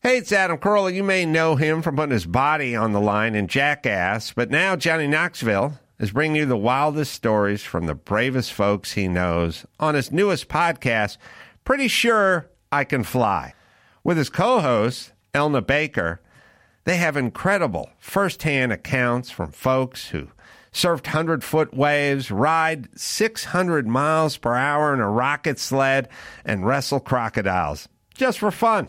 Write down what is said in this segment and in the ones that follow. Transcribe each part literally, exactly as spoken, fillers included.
Hey, it's Adam Carolla. You may know him from putting his body on the line in Jackass, but now Johnny Knoxville is bringing you the wildest stories from the bravest folks he knows on his newest podcast, Pretty Sure I Can Fly. With his co-host, Elna Baker, they have incredible first-hand accounts from folks who surfed hundred-foot waves, ride six hundred miles per hour in a rocket sled, and wrestle crocodiles, just for fun.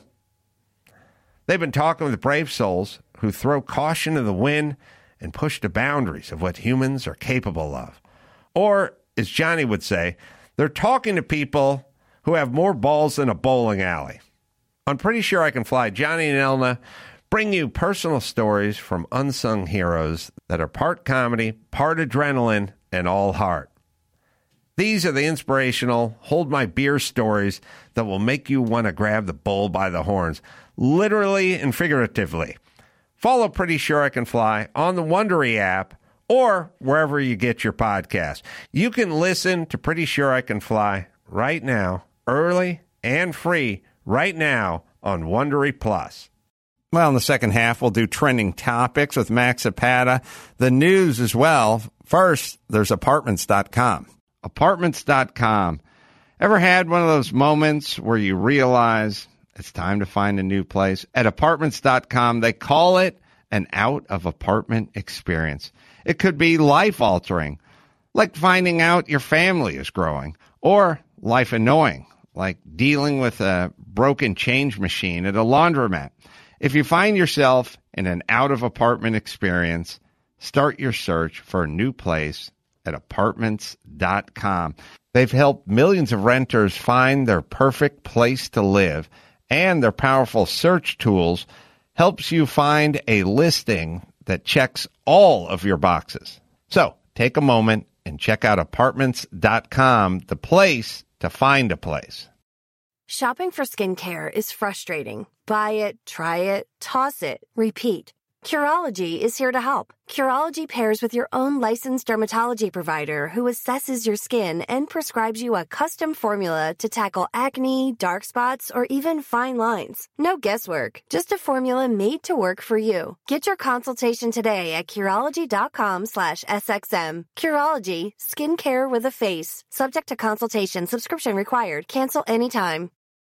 They've been talking with brave souls who throw caution to the wind and push the boundaries of what humans are capable of. Or, as Johnny would say, they're talking to people who have more balls than a bowling alley. I'm Pretty Sure I Can Fly. Johnny and Elna bring you personal stories from unsung heroes that are part comedy, part adrenaline, and all heart. These are the inspirational, hold my beer stories that will make you want to grab the bull by the horns, literally and figuratively. Follow Pretty Sure I Can Fly on the Wondery app or wherever you get your podcast. You can listen to Pretty Sure I Can Fly right now, early and free, right now on Wondery Plus. Well, in the second half, we'll do trending topics with Max Zapata, the news as well. First, there's apartments dot com. apartments dot com. Ever had one of those moments where you realize it's time to find a new place? At apartments dot com, they call it an out-of-apartment experience. It could be life-altering, like finding out your family is growing, or life-annoying, like dealing with a broken change machine at a laundromat. If you find yourself in an out-of-apartment experience, start your search for a new place at apartments dot com. They've helped millions of renters find their perfect place to live, and their powerful search tools helps you find a listing that checks all of your boxes. So take a moment and check out apartments dot com, the place to find a place. Shopping for skincare is frustrating. Buy it, try it, toss it, repeat. Curology is here to help. Curology pairs with your own licensed dermatology provider who assesses your skin and prescribes you a custom formula to tackle acne, dark spots, or even fine lines. No guesswork, just a formula made to work for you. Get your consultation today at Curology dot com slash S X M. Curology, skincare with a face. Subject to consultation, subscription required. Cancel anytime.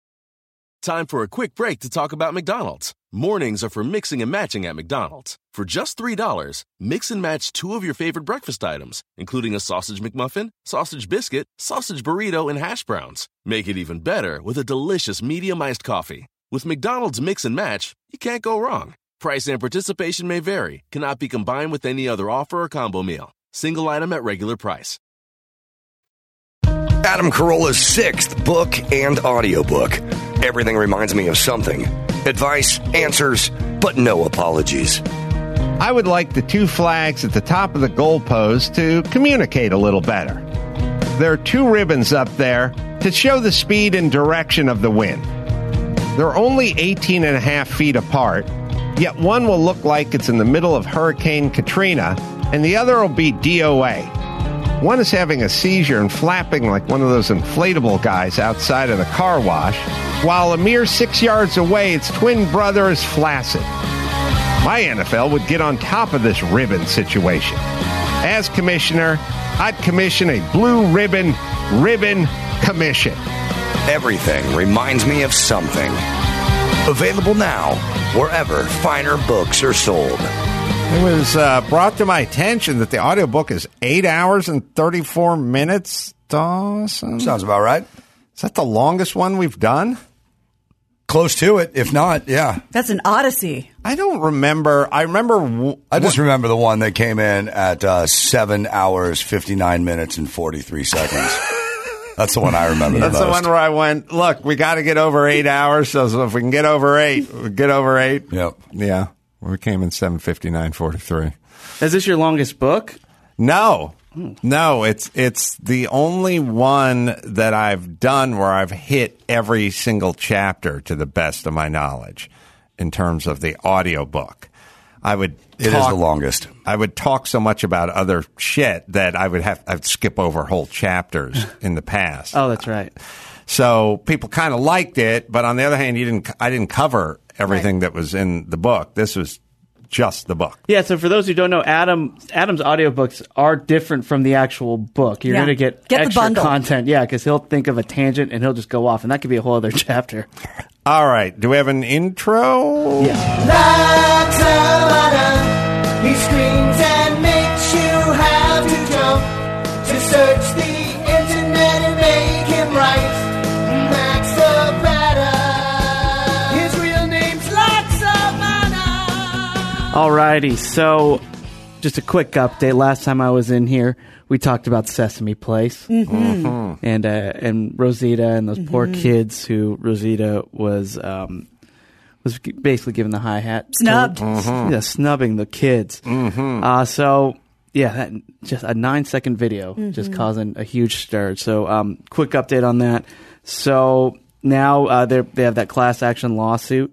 Time for a quick break to talk about McDonald's. Mornings are for mixing and matching at McDonald's. For just three dollars, mix and match two of your favorite breakfast items, including a sausage McMuffin, sausage biscuit, sausage burrito, and hash browns. Make it even better with a delicious medium iced coffee. With McDonald's Mix and Match, you can't go wrong. Price and participation may vary. Cannot be combined with any other offer or combo meal. Single item at regular price. Adam Carolla's sixth book and audiobook. Everything reminds me of something. Advice, answers, but no apologies. I would like the two flags at the top of the goalpost to communicate a little better. There are two ribbons up there to show the speed and direction of the wind. They're only eighteen and a half feet apart, yet one will look like it's in the middle of Hurricane Katrina, and the other will be D O A. One is having a seizure and flapping like one of those inflatable guys outside of the car wash, while a mere six yards away, its twin brother is flaccid. My N F L would get on top of this ribbon situation. As commissioner, I'd commission a blue ribbon, ribbon commission. Everything reminds me of something. Available now, wherever finer books are sold. It was uh, brought to my attention that the audiobook is eight hours and thirty-four minutes, Dawson. Sounds about right. Is that the longest one we've done? Close to it, if not, yeah. That's an odyssey. I don't remember. I remember. W- I just remember the one that came in at uh, seven hours, fifty-nine minutes, and forty-three seconds. That's the one I remember That's the most. the one where I went, look, we got to get over eight hours, so if we can get over eight, we get over eight. Yep. Yeah. We came in seven fifty-nine forty-three. Is this your longest book? No. No, it's it's the only one that I've done where I've hit every single chapter to the best of my knowledge in terms of the audiobook. I would It talk, is the longest. I would talk so much about other shit that I would have I'd skip over whole chapters in the past. Oh, that's right. So people kind of liked it, but on the other hand, you didn't. I didn't cover everything that was in the book. This was just the book. Yeah, so for those who don't know, Adam Adam's audiobooks are different from the actual book. You're Yeah. going to get, Get the extra bundle. content. Yeah, because he'll think of a tangent and he'll just go off, and that could be a whole other chapter. All right. Do we have an intro? Yeah. Like Savannah, he screams and makes you have to jump to search the internet and make him right. Max Savannah, his real name's Like Savannah. Alrighty, so just a quick update. Last time I was in here, we talked about Sesame Place Mm-hmm. and uh, and Rosita and those poor kids who Rosita was um, was basically given the hi hat, Snubbed. yeah, snubbing the kids. Uh, so yeah, that just a nine second video just causing a huge stir. So um, quick update on that. So now uh, they they have that class action lawsuit,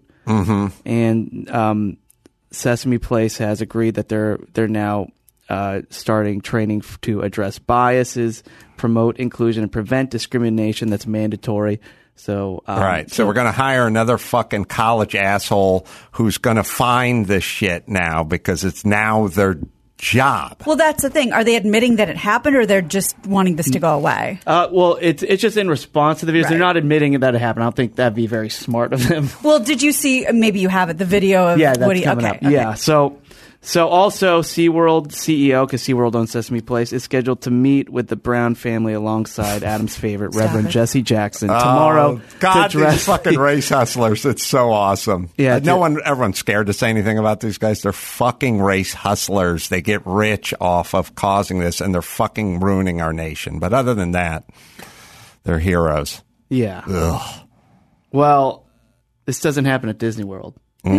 and um, Sesame Place has agreed that they're they're now uh, starting training f- to address biases, promote inclusion, and prevent discrimination that's mandatory. So um, Right. So we're going to hire another fucking college asshole who's going to find this shit now because it's now their job. Well, that's the thing. Are they admitting that it happened, or they're just wanting this to go away? Uh, well, it's it's just in response to the videos. They're Right. not admitting that it happened. I don't think that'd be very smart of them. Well, did you see? Maybe you have it. The video of Yeah, that's Woody. coming okay, up. okay. Yeah, so so also SeaWorld C E O, because SeaWorld owns Sesame Place, is scheduled to meet with the Brown family alongside Adam's favorite, Reverend it. Jesse Jackson, tomorrow. Oh, God, to address these fucking race hustlers. It's so awesome. Yeah, Uh, no dude. one, everyone's scared to say anything about these guys. They're fucking race hustlers. They get rich off of causing this, and they're fucking ruining our nation. But other than that, they're heroes. Yeah. Ugh. Well, this doesn't happen at Disney World.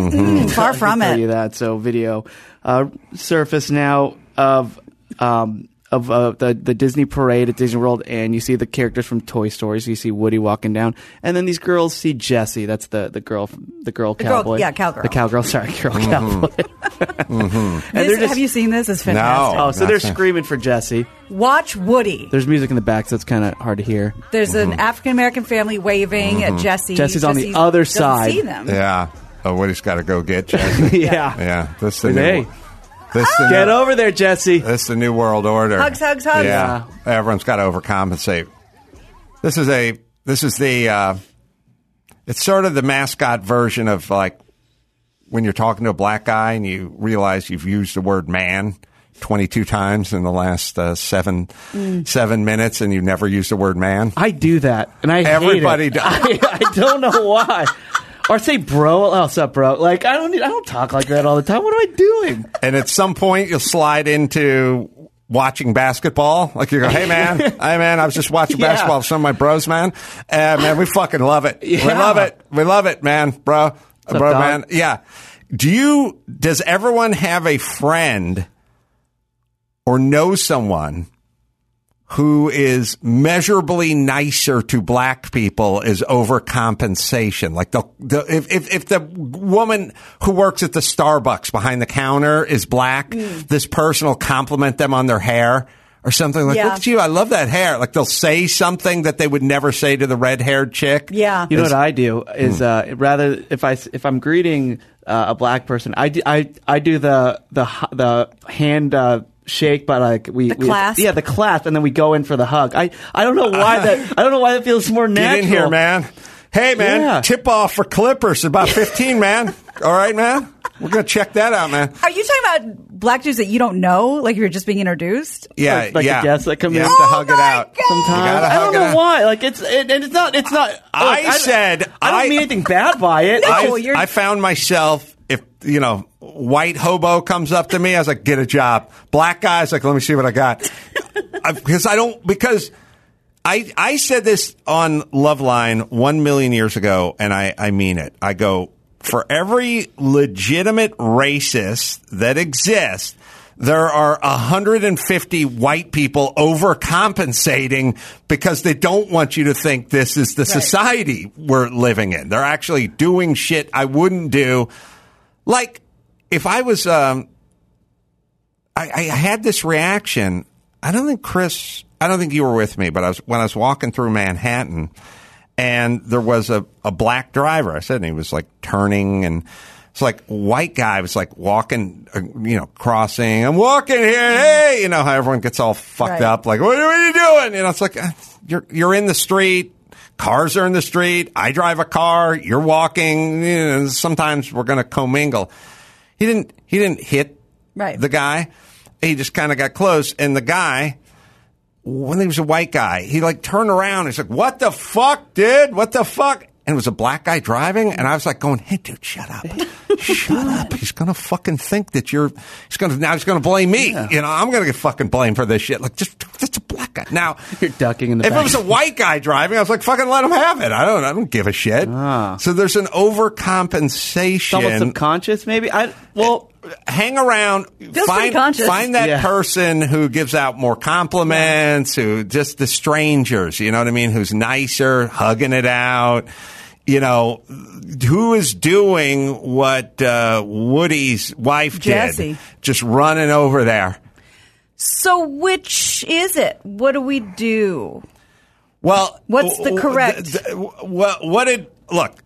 Far from I can tell you it. that. So video uh, surface now of um, of uh, the the Disney parade at Disney World, and you see the characters from Toy Story. So you see Woody walking down, and then these girls see Jessie. That's the the girl, the girl girl- cowboy. yeah, cowgirl. The cowgirl. Sorry, girl cowboy. And This- they're just have you seen this? It's fantastic. oh, so they're That's it. screaming for Jessie. Watch Woody. There's music in the back, so it's kind of hard to hear. There's an African American family waving at Jesse. Jessie's on the Jesse's- other doesn't side. See them. Yeah. Oh, Woody's got to go get Jesse. yeah. Yeah. This the Hey. new. This the Get new, over there, Jesse. This the new world order. Hugs, hugs, hugs. Yeah. Everyone's got to overcompensate. This is a. This is the. Uh, it's sort of the mascot version of like when you're talking to a black guy and you realize you've used the word man twenty-two times in the last uh, seven seven minutes, and you've never used the word man. I do that, and I Everybody hate it. does. I, I don't know why. Or say, bro. Oh, what's up, bro? Like I don't. Need, I don't talk like that all the time. What am I doing? And at some point, you'll slide into watching basketball. Like you go, hey, man. Hey, man, I was just watching Yeah. basketball with some of my bros, man. Uh, man, we fucking love it. We Yeah. love it. We love it, man, bro. up, bro, dog? man. Yeah. Do you, does everyone have a friend or know someone who is measurably nicer to black people is overcompensation? Like the, the if, if if the woman who works at the Starbucks behind the counter is black, this person will compliment them on their hair or something like, Yeah. "Look at you, I love that hair." Like they'll say something that they would never say to the red-haired chick. Yeah. You know Is- what I do is uh, rather if I if I'm greeting uh, a black person, I do, I I do the the h- the hand. Uh, Shake, but like we, The we clasp? yeah, the clasp, and then we go in for the hug. I, I don't know why that I don't know why that feels more natural. Get in here, man. Hey, man, Yeah. tip off for Clippers about fifteen, man. All right, man. We're gonna check that out, man. Are you talking about black dudes that you don't know? Like you're just being introduced? Yeah, Like- like yeah. the guests that come you in? have to Oh hug it my out. God. You Sometimes gotta I hug don't it know out. why. Like it's it, and it's not it's not. I look, said- I don't I- mean anything bad by it. No, It's I, just- you're- I found myself, if, you know, white hobo comes up to me, I was like, get a job. Black guy's like, let me see what I got. I, because I don't, because I, I said this on Loveline one million years ago, and I, I mean it. I go, for every legitimate racist that exists, there are one hundred fifty white people overcompensating because they don't want you to think this is the society we're living in. They're actually doing shit I wouldn't do. Like, if I was, um, I, I had this reaction. I don't think Chris, I don't think you were with me, but I was, when I was walking through Manhattan, and there was a, a black driver. I said, and he was like turning, and it's like white guy was like walking, uh, you know, crossing. I'm walking here, hey, you know how everyone gets all fucked Right. up, like, what, what are you doing? You know, it's like uh, you're you're in the street. Cars are in the street. I drive a car. You're walking. You know, sometimes we're going to commingle. He didn't. He didn't hit Right. the guy. He just kind of got close, and the guy, when he was a white guy, he like turned around. He's like, "What the fuck, dude? What the fuck?" And it was a black guy driving, and I was like, "Going, hey, dude, shut up, shut up. He's gonna fucking think that you're. He's gonna now. He's gonna blame me. Yeah. You know, I'm gonna get fucking blamed for this shit. Like, just that's a black guy. Now, You're ducking in the if back. it was a white guy driving, I was like, fucking let him have it. I don't. I don't give a shit. Ah. So there's an overcompensation. It's almost subconscious, maybe. I well, Hang around, pretty find conscious. find that Yeah. person who gives out more compliments, who just the strangers, you know what I mean, who's nicer, hugging it out. You know, who is doing what uh, Woody's wife Jessie. did, just running over there. So which is it? What do we do? Well, What's the w- correct- th- th- What, what did look?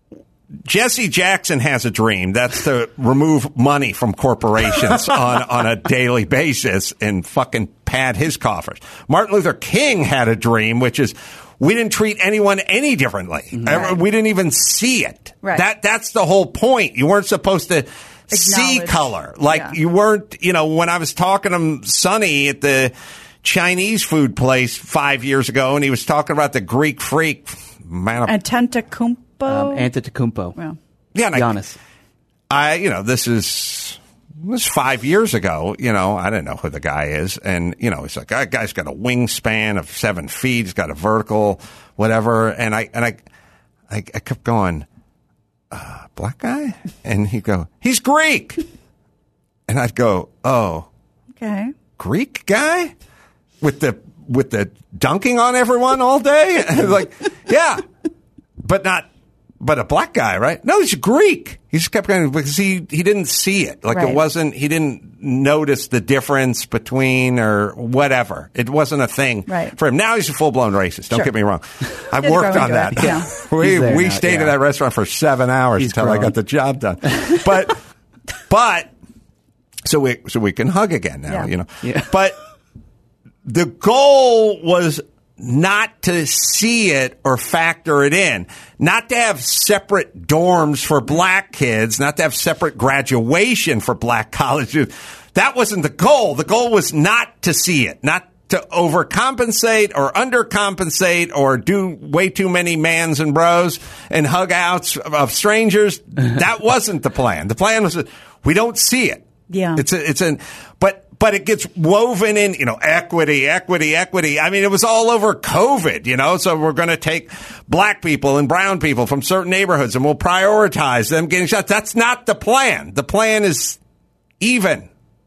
Jesse Jackson has a dream. That's to remove money from corporations on, on a daily basis and fucking pad his coffers. Martin Luther King had a dream, which is we didn't treat anyone any differently. Right. We didn't even see it. Right. That that's the whole point. You weren't supposed to see Acknowledge. color. Like Yeah. you weren't, you know, when I was talking to him, Sonny, at the Chinese food place five years ago, and he was talking about the Greek freak. Man, And Tentacumpo? um, Antetokounmpo. Well, yeah, and I, Giannis. I, you know, this is this was five years ago. You know, I didn't know who the guy is, and you know, he's like, that guy's got a wingspan of seven feet. He's got a vertical, whatever. And I and I, I, I kept going, uh, black guy, and he'd go, he's Greek, and I'd go, oh, okay. Greek guy with the with the dunking on everyone all day. Like, yeah, but not. But a black guy, right? No, he's Greek. He just kept going because he, he didn't see it. Like Right. it wasn't, he didn't notice the difference between or whatever. It wasn't a thing Right. for him. Now he's a full blown racist. Don't Sure. get me wrong. I've Did worked grow on into that. it, yeah. we He's there we now, stayed yeah. in that restaurant for seven hours He's until I grown. got the job done. But, but, so we, so we can hug again now, Yeah. you know. Yeah. But the goal was not to see it or factor it in, not to have separate dorms for black kids, not to have separate graduation for black colleges. That wasn't the goal. The goal was not to see it, not to overcompensate or undercompensate or do way too many mans and bros and hug outs of strangers. That wasn't the plan. The plan was that we don't see it. Yeah. It's a, it's an, but, but it gets woven in, you know, equity, equity, equity. I mean, it was all over COVID, you know, so we're going to take black people and brown people from certain neighborhoods and we'll prioritize them getting shots. That's not the plan. The plan is even.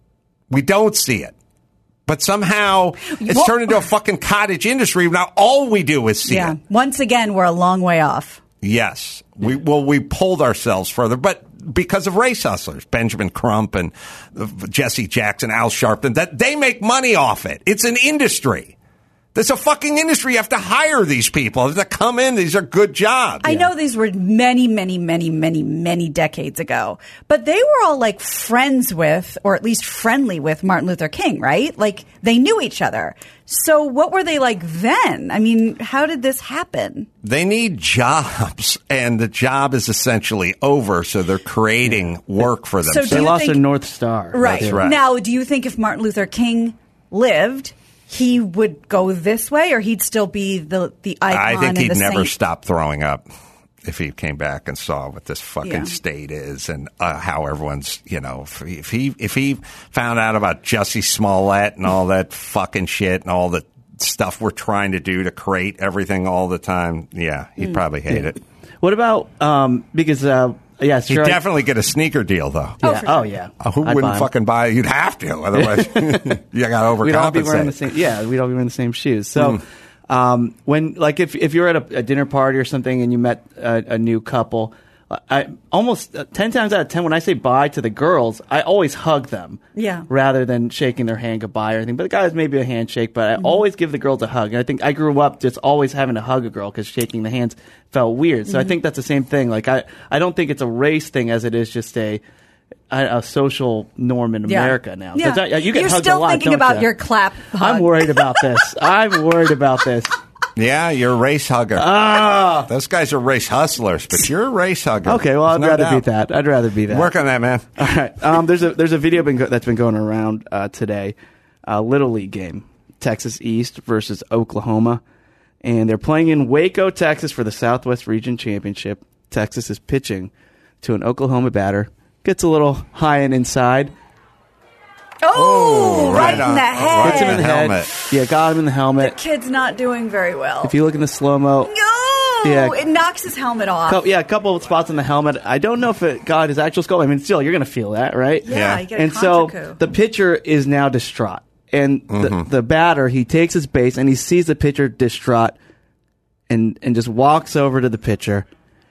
We don't see it. But somehow it's What- turned into a fucking cottage industry. Now all we do is see Yeah. it. Once again, we're a long way off. Yes. We well we pulled ourselves further, but because of race hustlers, Benjamin Crump and uh, Jesse Jackson, Al Sharpton, that they make money off it. It's an industry. There's a fucking industry. You have to hire these people to come in. These are good jobs. I know these were many, many, many, many, many decades ago, but they were all like friends with, or at least friendly with Martin Luther King, right? Like they knew each other. So what were they like then? I mean, how did this happen? They need jobs, and the job is essentially over, so they're creating work for So themselves. do They you lost think- their North Star. Right. That's right. Now, do you think if Martin Luther King lived, he would go this way, or he'd still be the, the icon I think and he'd the never saint? stop throwing up if he came back and saw what this fucking Yeah. state is and uh, how everyone's, you know, if he, if he if he found out about Jussie Smollett and all that fucking shit and all the stuff we're trying to do to create everything all the time, yeah, he'd Mm. probably hate it. What about um, because uh, yeah, He'd sure. I- definitely get a sneaker deal though. yeah. Oh, for Oh sure. yeah. Uh, who I'd buy wouldn't 'em. fucking buy it? You'd have to, otherwise you got to overcompensate. We'd all be wearing the same. Yeah, we'd all be wearing the same shoes. So, um, when like if if you're at a, a dinner party or something and you met a, a new couple, I almost uh, ten times out of ten when I say bye to the girls, I always hug them. Yeah. Rather than shaking their hand goodbye or anything. But the guys maybe a handshake, but I mm-hmm. always give the girls a hug. And I think I grew up just always having to hug a girl because shaking the hands felt weird. So mm-hmm. I think that's the same thing. Like I, I don't think it's a race thing as it is just a a, a social norm in yeah. America now. Yeah. I, you get You're hugged still a lot, thinking don't about you? your clap hug. I'm worried about this. I'm worried about this. Yeah, you're a race hugger. Ah, those guys are race hustlers, but you're a race hugger. Okay, well, I'd no rather doubt. be that. I'd rather be that. Work on that, man. All right. Um, there's a there's a video been go- that's been going around uh, today. A Little League game, Texas East versus Oklahoma, and they're playing in Waco, Texas, for the Southwest Region Championship. Texas is pitching to an Oklahoma batter. Gets a little high and inside. Oh, right, right on, in the head. Gets him in the helmet. head. Yeah, got him in the helmet. The kid's not doing very well. If you look in the slow-mo. No! Yeah. It knocks his helmet off. Co- yeah, a couple of spots on the helmet. I don't know if it got his actual skull. I mean, still, you're going to feel that, right? Yeah, Yeah. you get a And so contra-coup. the pitcher is now distraught. And the, Mm-hmm. the batter, he takes his base and he sees the pitcher distraught and, and just walks over to the pitcher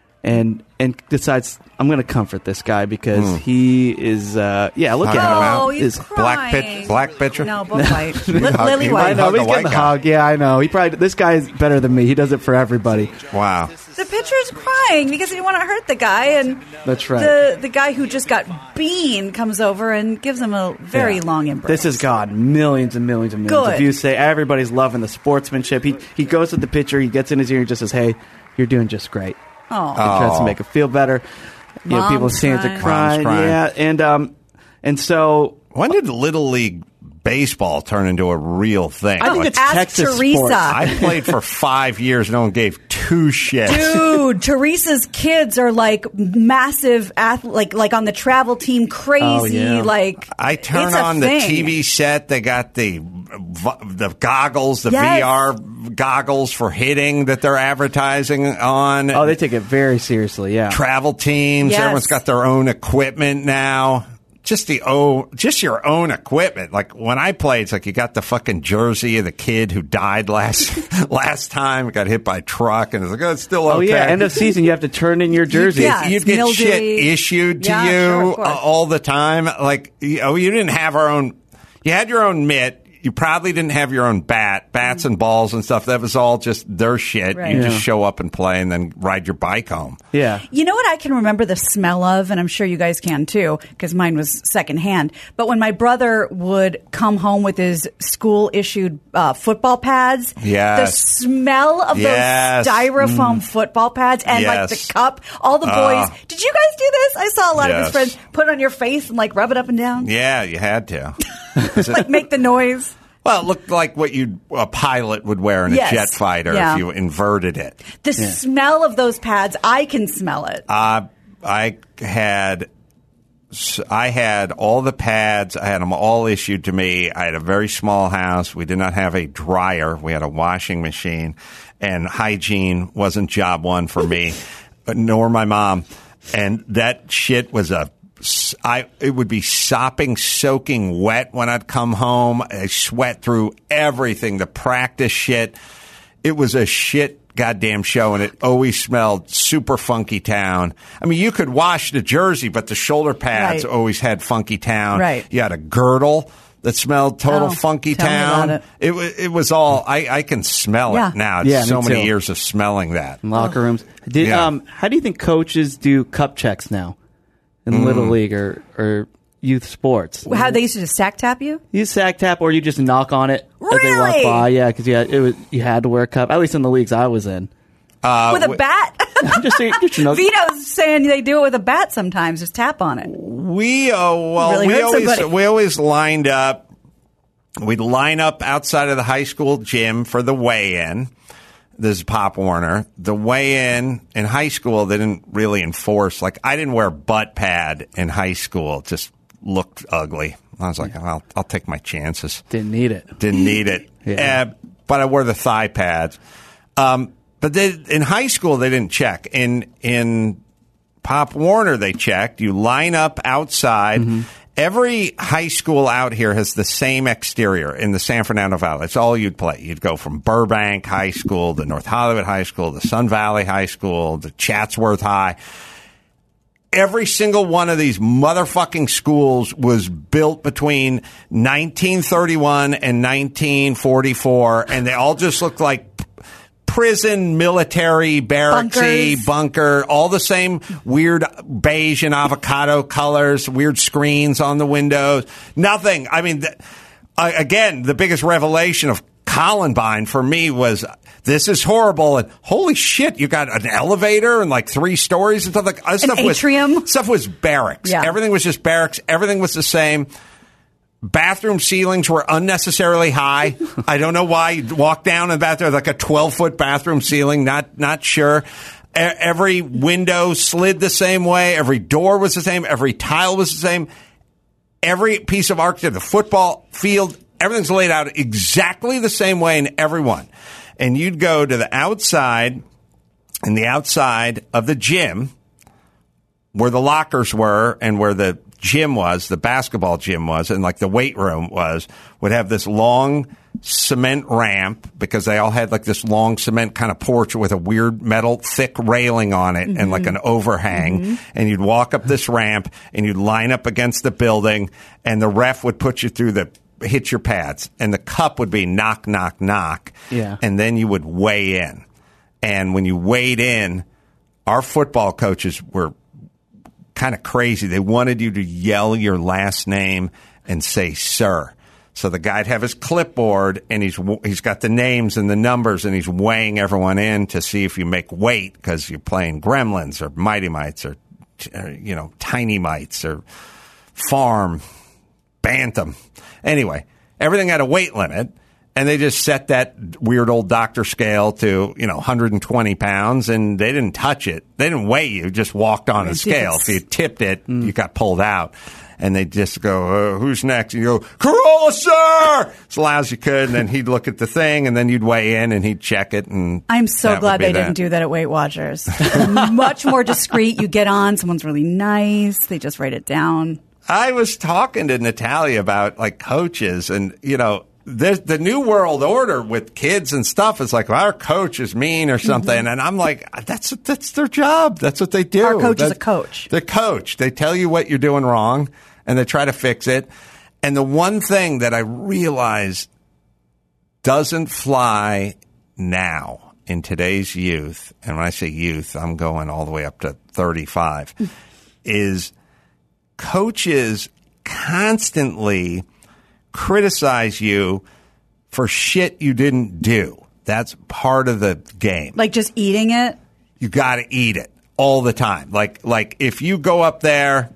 and and decides, I'm going to comfort this guy because Mm. he is, uh, yeah, look Hugging at him him. out. Oh, he's Is- Black crying. pitch, black pitcher. No, both white. Li- hug- Lily he white. I know, Hug he's the getting white the guy. hug. Yeah, I know. He probably, this guy's better than me. He does it for everybody. Wow. The pitcher's crying because he didn't want to hurt the guy, and That's right. the the guy who just got bean comes over and gives him a very Yeah. long embrace. This has gotten millions and millions and millions Good. of views. Say everybody's loving the sportsmanship. He he goes to the pitcher, he gets in his ear and just says, "Hey, you're doing just great." Oh, He tries to make him feel better. You know, Mom's people stand to crying. cry. Mom's crying. Yeah, and um, and so When did Little League baseball turn into a real thing? I think Like, it's Ask Texas Teresa. sports. I played for five years. No one gave two shits. dude, Teresa's kids are like massive, ath- like like on the travel team, crazy. Oh, yeah. Like I turn it's a on the thing. T V set. They got the the goggles, the Yes. V R goggles for hitting that they're advertising on. Oh, they take it very seriously. Yeah. Travel teams. Yes. Everyone's got their own equipment now. Just the oh, just your own equipment. Like when I played, it's like you got the fucking jersey of the kid who died last last time, got hit by a truck, and it's like, oh, it's still okay. Oh yeah. End of season, you have to turn in your jersey. Yeah. You'd it's get mildewy. shit issued to Yeah, you sure, of course. uh, all the time. Like, you know, you didn't have our own. You had your own mitt. You probably didn't have your own bat, bats and balls and stuff. That was all just their shit. Right. You Yeah. just show up and play, and then ride your bike home. Yeah. You know what I can remember the smell of, and I'm sure you guys can too, because mine was secondhand. But when my brother would come home with his school issued uh, football pads, Yes. the smell of Yes. those styrofoam football pads and like Yes. the cup, all the boys. Uh, Did you guys do this? I saw a lot of Yes. his friends put it on your face and like rub it up and down, Yeah, you had to. like make the noise. Well, it looked like what you a pilot would wear in a Yes. jet fighter Yeah. if you inverted it. The smell of those pads, I can smell it. Uh, I had I had all the pads. I had them all issued to me. I had a very small house. We did not have a dryer. We had a washing machine, and hygiene wasn't job one for me, but nor my mom. And that shit was a I it would be sopping, soaking wet when I'd come home. I sweat through everything. The practice shit. It was a shit goddamn show, and it always smelled super Funky Town. I mean, you could wash the jersey, but the shoulder pads Right. always had Funky Town. Right. You had a girdle that smelled total Oh, Funky tell me Town. about it. It was it was all. I, I can smell Yeah. it now. It's Yeah, me so many too. years of smelling that. In locker rooms. Did Yeah. um how do you think coaches do cup checks now in Mm. Little League or, or youth sports? How they used to just sack tap you? You sack tap or you just knock on it as they walk Really? by. Yeah, because yeah, it was you had to wear a cup. At least in the leagues I was in. Uh, With a we- bat? just, so- just you know, Vito's saying they do it with a bat sometimes, just tap on it. We uh, well, Really we hurt always somebody. we always lined up. We'd line up outside of the high school gym for the weigh-in. This is Pop Warner. The weigh-in in high school, they didn't really enforce. Like, I didn't wear butt pad in high school. It just looked ugly. I was like, I'll, I'll take my chances. didn't need it. Didn't need it. Yeah. Uh, but I wore the thigh pads. Um, but they, in high school, they didn't check. In in Pop Warner, they checked. You line up outside. Mm-hmm. Every high school out here has the same exterior in the San Fernando Valley. That's all you'd play. You'd go from Burbank High School to North Hollywood High School to Sun Valley High School to Chatsworth High. every single one of these motherfucking schools was built between nineteen thirty-one and nineteen forty-four, and they all just looked like prison, military, barracksy, Bunkers. bunker, all the same weird beige and avocado colors, weird screens on the windows. Nothing. I mean, th- uh, again, the biggest revelation of Columbine for me was this is horrible, and holy shit, you got an elevator and like three stories and stuff like uh, stuff atrium. Was, stuff was barracks. Yeah. Everything was just barracks. Everything was the same. Bathroom ceilings were unnecessarily high. I don't know why. You walk down in the bathroom, like a twelve-foot bathroom ceiling, not not sure. E- every window slid the same way. Every door was the same. Every tile was the same. Every piece of architecture, the football field, everything's laid out exactly the same way in every one. And you'd go to the outside, and the outside of the gym, where the lockers were and where the gym was, the basketball gym was, and like the weight room was, would have this long cement ramp because they all had like this long cement kind of porch with a weird metal thick railing on it mm-hmm. and like an overhang. Mm-hmm. And you'd walk up this ramp and you'd line up against the building, and the ref would put you through the hit your pads, and the cup would be knock, knock, knock. Yeah. And then you would weigh in. And when you weighed in, our football coaches were kind of crazy. They wanted you to yell your last name and say, sir. So the guy'd have his clipboard, and he's he's got the names and the numbers, and he's weighing everyone in to see if you make weight because you're playing Gremlins or Mighty Mites or, you know, Tiny Mites or Farm, Bantam. Anyway, everything had a weight limit. And they just set that weird old doctor scale to, you know, one hundred twenty pounds, and they didn't touch it. They didn't weigh you, just walked on a scale. If you tipped it, mm. you got pulled out. And they just go, uh, who's next? And you go, Corolla, sir! As loud as you could. And then he'd look at the thing, and then you'd weigh in, and he'd check it. And I'm so glad they that. didn't do that at Weight Watchers. Much more discreet. You get on, someone's really nice. They just write it down. I was talking to Natalia about, like, coaches, and, you know, There's the new world order with kids and stuff is like, well, our coach is mean or something. Mm-hmm. And I'm like, that's that's their job. That's what they do. Our coach that's, is a coach. The coach. They tell you what you're doing wrong, and they try to fix it. And the one thing that I realize doesn't fly now in today's youth, and when I say youth, I'm going all the way up to thirty-five, is coaches constantly criticize you for shit you didn't do. That's part of the game. Like just eating it? You got to eat it all the time. Like like if you go up there,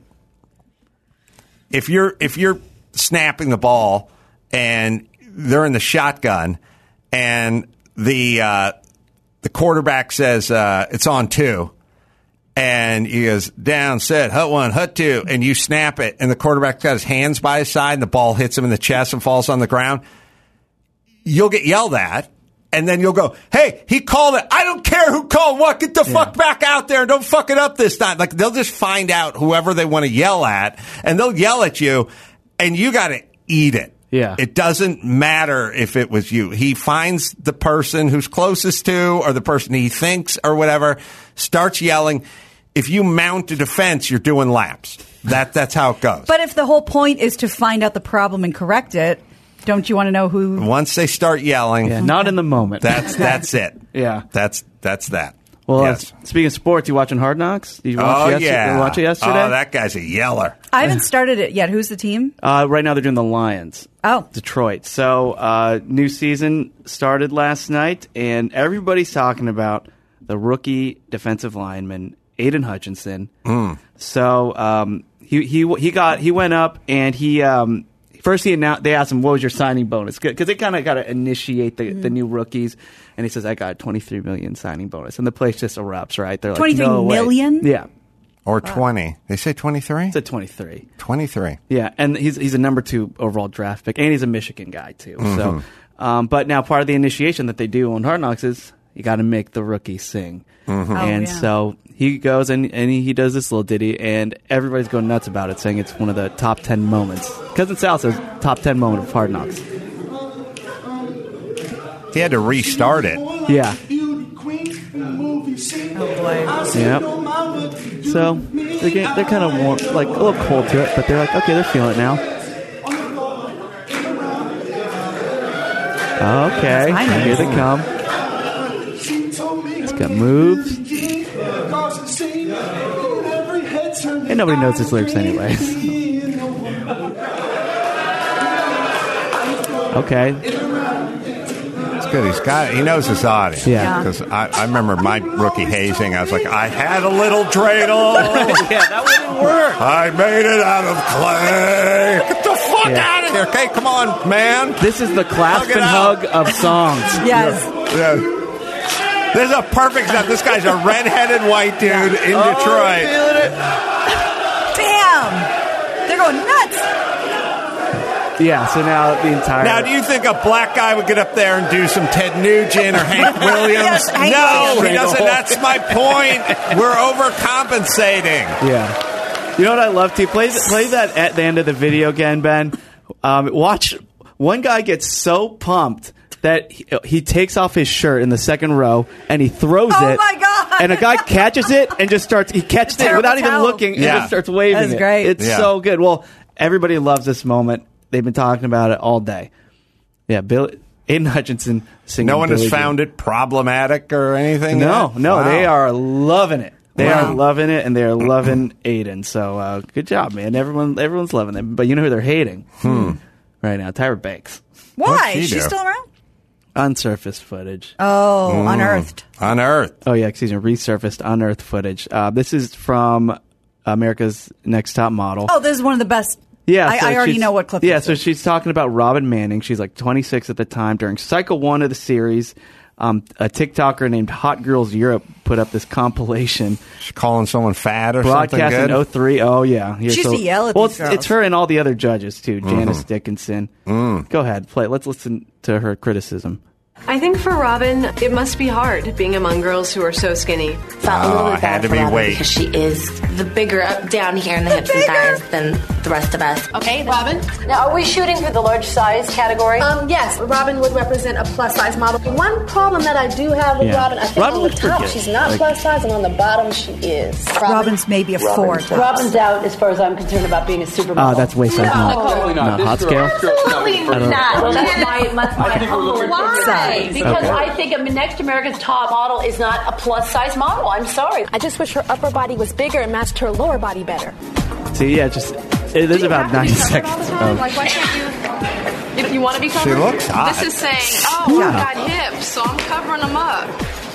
if you're if you're snapping the ball and they're in the shotgun and the uh, the quarterback says uh, it's on two. And he goes, down, set, hut one, hut two, and you snap it, and the quarterback's got his hands by his side, and the ball hits him in the chest and falls on the ground. You'll get yelled at, and then you'll go, hey, he called it. I don't care who called what. Get the yeah. fuck back out there and don't fuck it up this time. Like, they'll just find out whoever they want to yell at, and they'll yell at you, and you got to eat it. Yeah. It doesn't matter if it was you. He finds the person who's closest to or the person he thinks or whatever, starts yelling. If you mount a defense, you're doing laps. That That's how it goes. But if the whole point is to find out the problem and correct it, don't you want to know who? Once they start yelling. Yeah, not in the moment. That's that's it. Yeah. That's that's that. Well, yes. uh, speaking of sports, you watching Hard Knocks? Did you watch, oh, yesterday? yeah. you watch it yesterday? Oh, that guy's a yeller. I haven't started it yet. Who's the team? Uh, right now they're doing the Lions. Oh. Detroit. So, uh, new season started last night, and everybody's talking about the rookie defensive lineman, Aiden Hutchinson. Mm. So um, he he he got he went up and he um, first he announced they asked him what was your signing bonus because they kind of got to initiate the, mm. the new rookies, and he says I got twenty-three million signing bonus, and the place just erupts. Right? They're like twenty-three no million? Way. Yeah. Or twenty. They say twenty-three? It's a twenty-three. twenty-three. Yeah, and he's he's a number two overall draft pick, and he's a Michigan guy too. Mm-hmm. So, um, but now part of the initiation that they do on Hard Knocks is you got to make the rookie sing. Mm-hmm. And oh, yeah. so he goes and, and he, he does this little ditty, and everybody's going nuts about it, saying it's one of the top ten moments. Cousin Sal says top ten moment of Hard Knocks. He had to restart it. Yeah. Oh boy. Yep. So they're, getting, they're kind of warm, like a little cold to it, but they're like, okay, they're feeling it now. Okay, here they come. It's got moves. And nobody knows his lyrics anyway. Okay. It's good. He's got. He knows his audience. Yeah. Because I, I remember my rookie hazing. I was like, I had a little dreidel. Yeah, that wouldn't work. I made it out of clay. Get the fuck Yeah. out of here. Okay, come on, man. This is the clasp Hug it and out. hug of songs. Yes. Yeah. This is a perfect example. This guy's a redheaded white dude in Detroit. Damn. They're going nuts. Yeah, so now the entire... Now, do you think a black guy would get up there and do some Ted Nugent or Hank Williams? Yes, Hank no, Williams. he doesn't. That's my point. We're overcompensating. Yeah. You know what I love, too? Play, play that at the end of the video again, Ben. Um, watch. One guy gets so pumped that he, he takes off his shirt in the second row and he throws Oh, it. my God. And a guy catches it and just starts... He catches it Terrible without even towel. looking and Yeah. just starts waving That's it. great. It's Yeah. so good. Well, everybody loves this moment. They've been talking about it all day. Yeah, Bill, Aiden Hutchinson singing No one has Billie Jean. found it problematic or anything No, yet? no, Wow. they are loving it. They Wow. are loving it, and they are loving Aiden. So uh, good job, man. Everyone, everyone's loving it. But you know who they're hating right now? Tyra Banks. Why? What'd she Is she do? still around? Unsurfaced footage. Oh, unearthed. On Earth. Oh yeah, excuse me. Resurfaced, unearthed footage. Uh, this is from America's Next Top Model. Oh, this is one of the best. Yeah, I, so I already she's- know what clip Yeah, this so is. she's talking about Robin Manning. She's like twenty-six at the time during cycle one of the series. Um, a TikToker named Hot Girls Europe put up this compilation She's calling someone fat or something broadcast good. in oh three. Oh yeah, Here, She used to yell at well, these it's, girls. it's her and all the other judges too. Mm-hmm. Janice Dickinson. Mm. Go ahead, play. Let's listen to her criticism. I think for Robin, it must be hard being among girls who are so skinny. Felt a little Oh, bit had bad to for be Robin weight. because she is the bigger up down here in the hips and thighs than the rest of us. Okay, Robin? Now, are we shooting for the large size category? Um, yes, Robin would represent a plus size model. One problem that I do have with Yeah. Robin, I think Robin on the looks pretty top good. she's not Like- plus size, and on the bottom she is. Robin's maybe a four. tops. Robin's out as far as I'm concerned about being a supermodel. Oh, that's way size. No, not, totally not hot scale. Absolutely don't- not. Well, that's my, that's my humble Why? opinion. Because Okay. I think a next America's Top Model is not a plus size model. I'm sorry. I just wish her upper body was bigger and matched her lower body better. See, yeah, just it is about ninety seconds. Of, Like, why can't you? If you want to be covered, She looks hot. this is saying, oh, I've got hips, so I'm covering them up.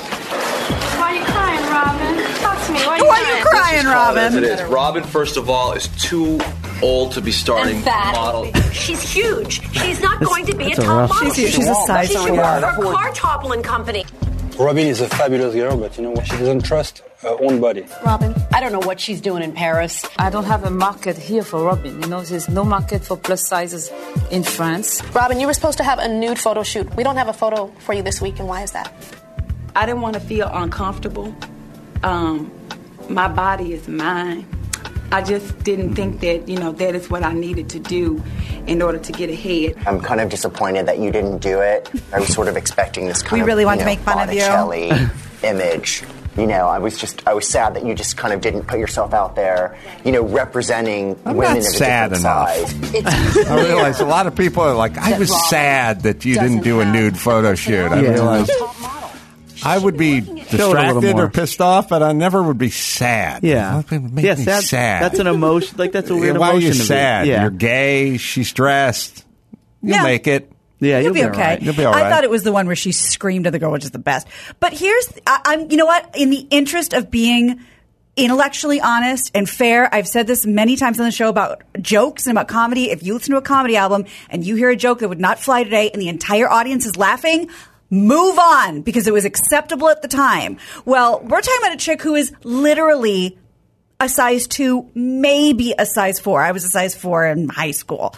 Why are you crying, Robin? Talk to me. Why are you Why are you crying, Robin? It is. Robin, first of all, is too old to be starting And fat. model. She's huge. She's not going to be a that's a top rough- model. She's, she's a size She should four. work for Car Toppling Company. Robin is a fabulous girl, but you know what? She doesn't trust her own body. Robin, I don't know what she's doing in Paris. I don't have a market here for Robin. You know, there's no market for plus sizes in France. Robin, you were supposed to have a nude photo shoot. We don't have a photo for you this week, and why is that? I didn't want to feel uncomfortable. Um, my body is mine. I just didn't think that, you know, that is what I needed to do in order to get ahead. I'm kind of disappointed that you didn't do it. I was sort of expecting this kind We of really want you to know, make fun of you. Botticelli image. You know, I was just, I was sad that you just kind of didn't put yourself out there, you know, representing I'm women not of a sad different enough. size. It's I realize a lot of people are like, I was sad that you didn't do a nude photo shoot. I Yeah. realize I would be little distracted more. or pissed off, but I never would be sad. yeah, That would make yeah, me sad, sad. That's an emotion. Like that's a Yeah, weird why are emotion. you to be. sad? Yeah, You're gay. She's dressed. You'll Yeah. make it. yeah, You'll, you'll, be all okay. right. You'll be all I right. thought it was the one where she screamed at the girl, which is the best. But here's, I, I'm, you know what? In the interest of being intellectually honest and fair, I've said this many times on the show about jokes and about comedy. If you listen to a comedy album and you hear a joke that would not fly today, and the entire audience is laughing, move on because it was acceptable at the time. Well, we're talking about a chick who is literally a size two, maybe a size four. I was a size four in high school.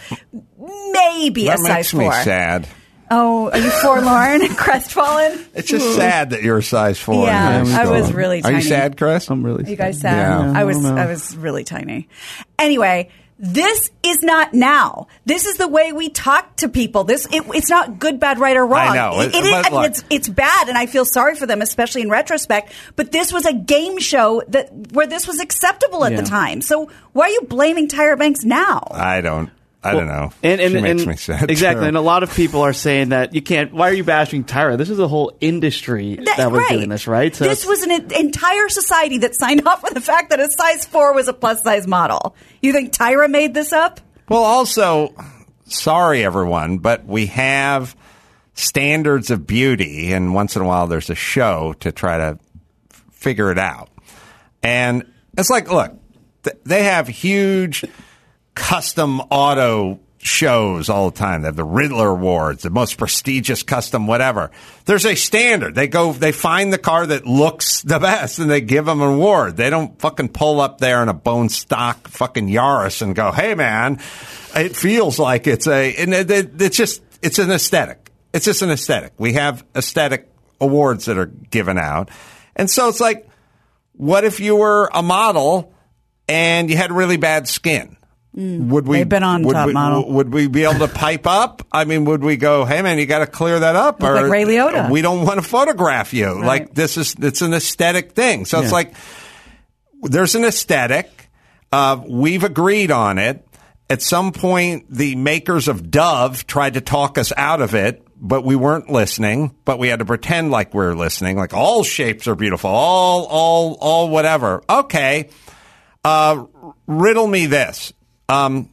Maybe That a makes size me four. sad. Oh, are you forlorn, crestfallen? It's just sad that you're a size four. Yeah, in high I school. was really Are you tiny. sad, Chris? I'm really. Are you guys sad? Yeah. I was I don't know. I was really tiny. Anyway, This is not now. This is the way we talk to people. This it, it's not good, bad, right, or wrong. I know. It, it is, I mean, it's it's bad, and I feel sorry for them, especially in retrospect. But this was a game show that where this was acceptable at Yeah. the time. So why are you blaming Tyra Banks now? I don't. I don't know. And, and, she makes and- me sad. Exactly. too. And a lot of people are saying that you can't. Why are you bashing Tyra? This is a whole industry that, That- was right. doing this, right? So This was an en- entire society that signed off on the fact that a size four was a plus size model. You think Tyra made this up? Well, also, sorry everyone, but we have standards of beauty, and once in a while there's a show to try to f- figure it out. And it's like, look, th- they have huge custom auto shows all the time. They have the Riddler Awards, the most prestigious custom whatever. There's a standard. They go, they find the car that looks the best and they give them an award. They don't fucking pull up there in a bone stock fucking Yaris and go, hey man, it feels like it's a, and it, it, it's just, it's an aesthetic. It's just an aesthetic. We have aesthetic awards that are given out. And so it's like, what if you were a model and you had really bad skin? Would we They've been on would Top we, Model. Would we be able to pipe up? I mean, would we go, hey man, you got to clear that up, Look like Ray Liotta. we don't want to photograph you. Right. Like this is it's an aesthetic thing. So it's Yeah. like there's an aesthetic. Uh, we've agreed on it. At some point, the makers of Dove tried to talk us out of it, but we weren't listening. But we had to pretend like we were listening. Like all shapes are beautiful. All all all whatever. Okay. Uh, riddle me this. Um,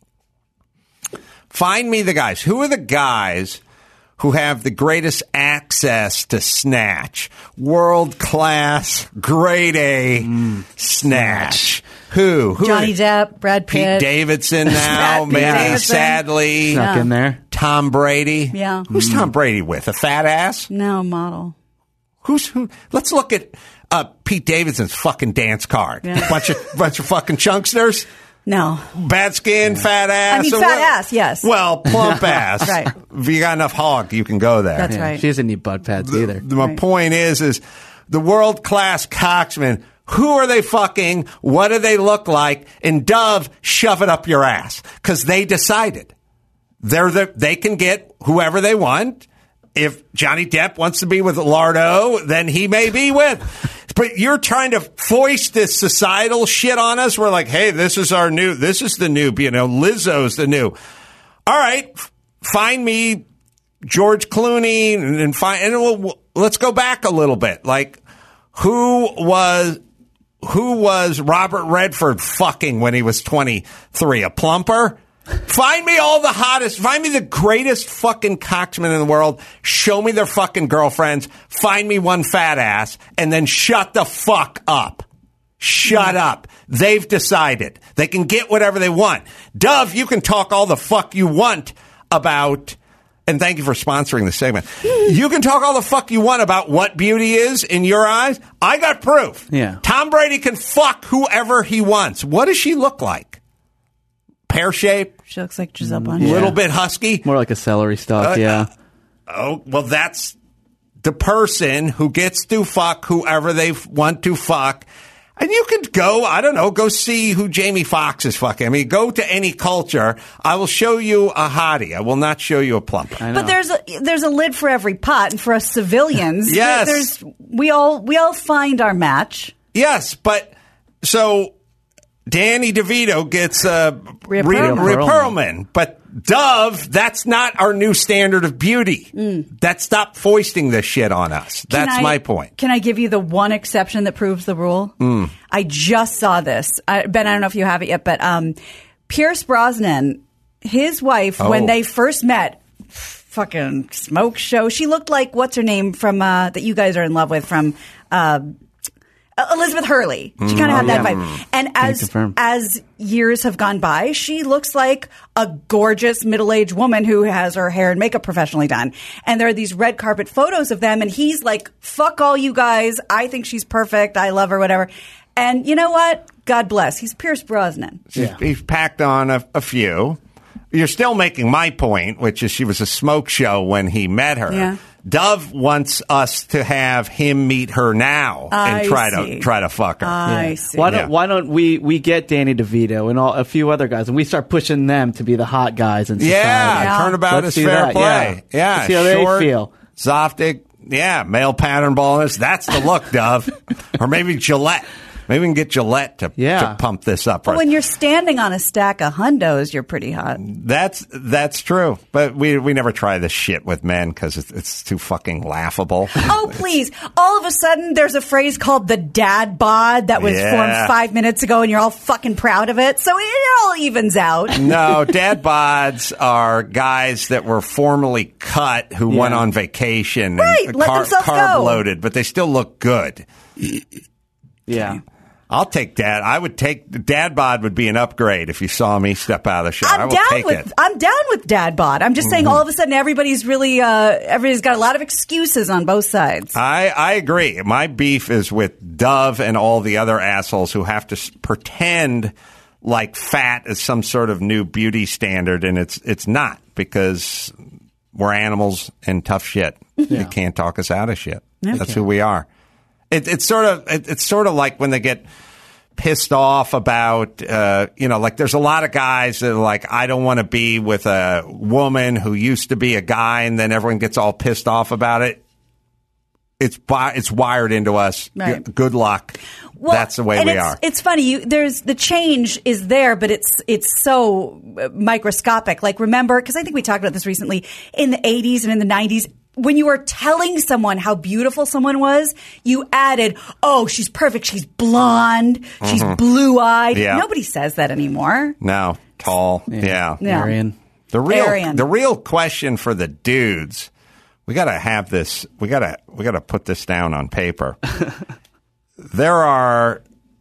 find me the guys. Who are the guys who have the greatest access to snatch? World class, grade A snatch. Who? Who Johnny are, Depp, Brad Pete Pitt. Davidson now, Pete maybe Davidson. sadly. Snuck in there. Tom Brady. Yeah. Who's Tom Brady with? A fat ass? No, model. Who's who? Let's look at uh, Pete Davidson's fucking dance card. Yeah. Bunch of bunch of fucking chunksters. No. Bad skin, fat ass. I mean, or fat what? ass, yes. Well, plump ass. Right. If you got enough hog, you can go there. That's Yeah, right. She doesn't need butt pads either. My Right. point is, is the world class cocksmen. Who are they fucking? What do they look like? And Dove, shove it up your ass because they decided they're the they can get whoever they want. If Johnny Depp wants to be with Lardo, then he may be with. But you're trying to foist this societal shit on us. We're like, hey, this is our new, this is the new, you know, Lizzo's the new. All right, f- find me George Clooney and, and find, and we'll, we'll- let's go back a little bit. Like, who was, who was Robert Redford fucking when he was twenty-three? A plumper? Find me all the hottest, find me the greatest fucking cocksmen in the world. Show me their fucking girlfriends. Find me one fat ass and then shut the fuck up. Shut up. They've decided. They can get whatever they want. Dove, you can talk all the fuck you want about, and thank you for sponsoring the segment. You can talk all the fuck you want about what beauty is in your eyes. I got proof. Yeah. Tom Brady can fuck whoever he wants. What does she look like? Pear shape? She looks like Giselle A Bundchen. little bit husky? More like a celery stalk, Uh, yeah. Oh, well, that's the person who gets to fuck whoever they f- want to fuck. And you could go, I don't know, go see who Jamie Foxx is fucking. I mean, go to any culture. I will show you a hottie. I will not show you a plumper. But there's a there's a lid for every pot, and for us civilians, Yes. there's we all we all find our match. Yes, but so Danny DeVito gets uh, Rhea Rhea Perlman. Rhea Perlman, but Dove, that's not our new standard of beauty. That stop foisting this shit on us. Can That's I- my point. Can I give you the one exception that proves the rule? Mm. I just saw this. I, Ben, I don't know if you have it yet, but um, Pierce Brosnan, his wife, Oh. when they first met, fucking smoke show. She looked like, what's her name from uh, that you guys are in love with from uh, Elizabeth Hurley. She Mm, kind of oh, had that yeah. vibe. And Can as confirm. as years have gone by, she looks like a gorgeous middle-aged woman who has her hair and makeup professionally done. And there are these red carpet photos of them, and he's like, fuck all you guys. I think she's perfect. I love her, whatever. And you know what? God bless. He's Pierce Brosnan. He's, he's packed on a, a few. You're still making my point, which is she was a smoke show when he met her. Yeah. Dove wants us to have him meet her now and I try see. to try to fuck her. I Yeah. see. Why don't Yeah. Why don't we we get Danny DeVito and all, a few other guys, and we start pushing them to be the hot guys in society? Yeah, Yeah. turnabout Let's is do fair that, play. yeah. Yeah, Let's see how they short, feel. Zoftig, yeah, male pattern baldness. That's the look, Dove. Or maybe Gillette. Maybe we can get Gillette to, Yeah. to pump this up. For But us. when you're standing on a stack of hundos, you're pretty hot. That's that's true, but we we never try this shit with men because it's, it's too fucking laughable. Oh, please. All of a sudden, there's a phrase called the dad bod that was Yeah. formed five minutes ago, and you're all fucking proud of it. So it all evens out. No, dad bods are guys that were formerly cut who went Yeah. on vacation Right, and let car- themselves carb go. loaded, but they still look good. Yeah. I'll take dad. I would take dad bod would be an upgrade if you saw me step out of the show. I I'm will down take with it. I'm down with dad bod. I'm just saying, Mhm. all of a sudden, everybody's really uh, everybody's got a lot of excuses on both sides. I, I agree. My beef is with Dove and all the other assholes who have to s- pretend like fat is some sort of new beauty standard, and it's it's not, because we're animals and tough shit. You can't talk us out of shit. Okay. That's who we are. It, it's sort of it, it's sort of like when they get pissed off about, uh, you know, like there's a lot of guys that are like, I don't want to be with a woman who used to be a guy, and then everyone gets all pissed off about it. It's bi- it's wired into us. Right. G- Good luck. Well, That's the way and we it's, are. It's funny. You, there's the change is there, but it's it's so uh, microscopic. Like, remember, because I think we talked about this recently, in the eighties and in the nineties. When you were telling someone how beautiful someone was, you added, "Oh, she's perfect. She's blonde. She's Mhm. blue-eyed." Yeah. Nobody says that anymore. No, tall. Yeah. Yeah. Aryan. The real Aryan. the real question for the dudes, we got to have this. We got to we got to put this down on paper. There are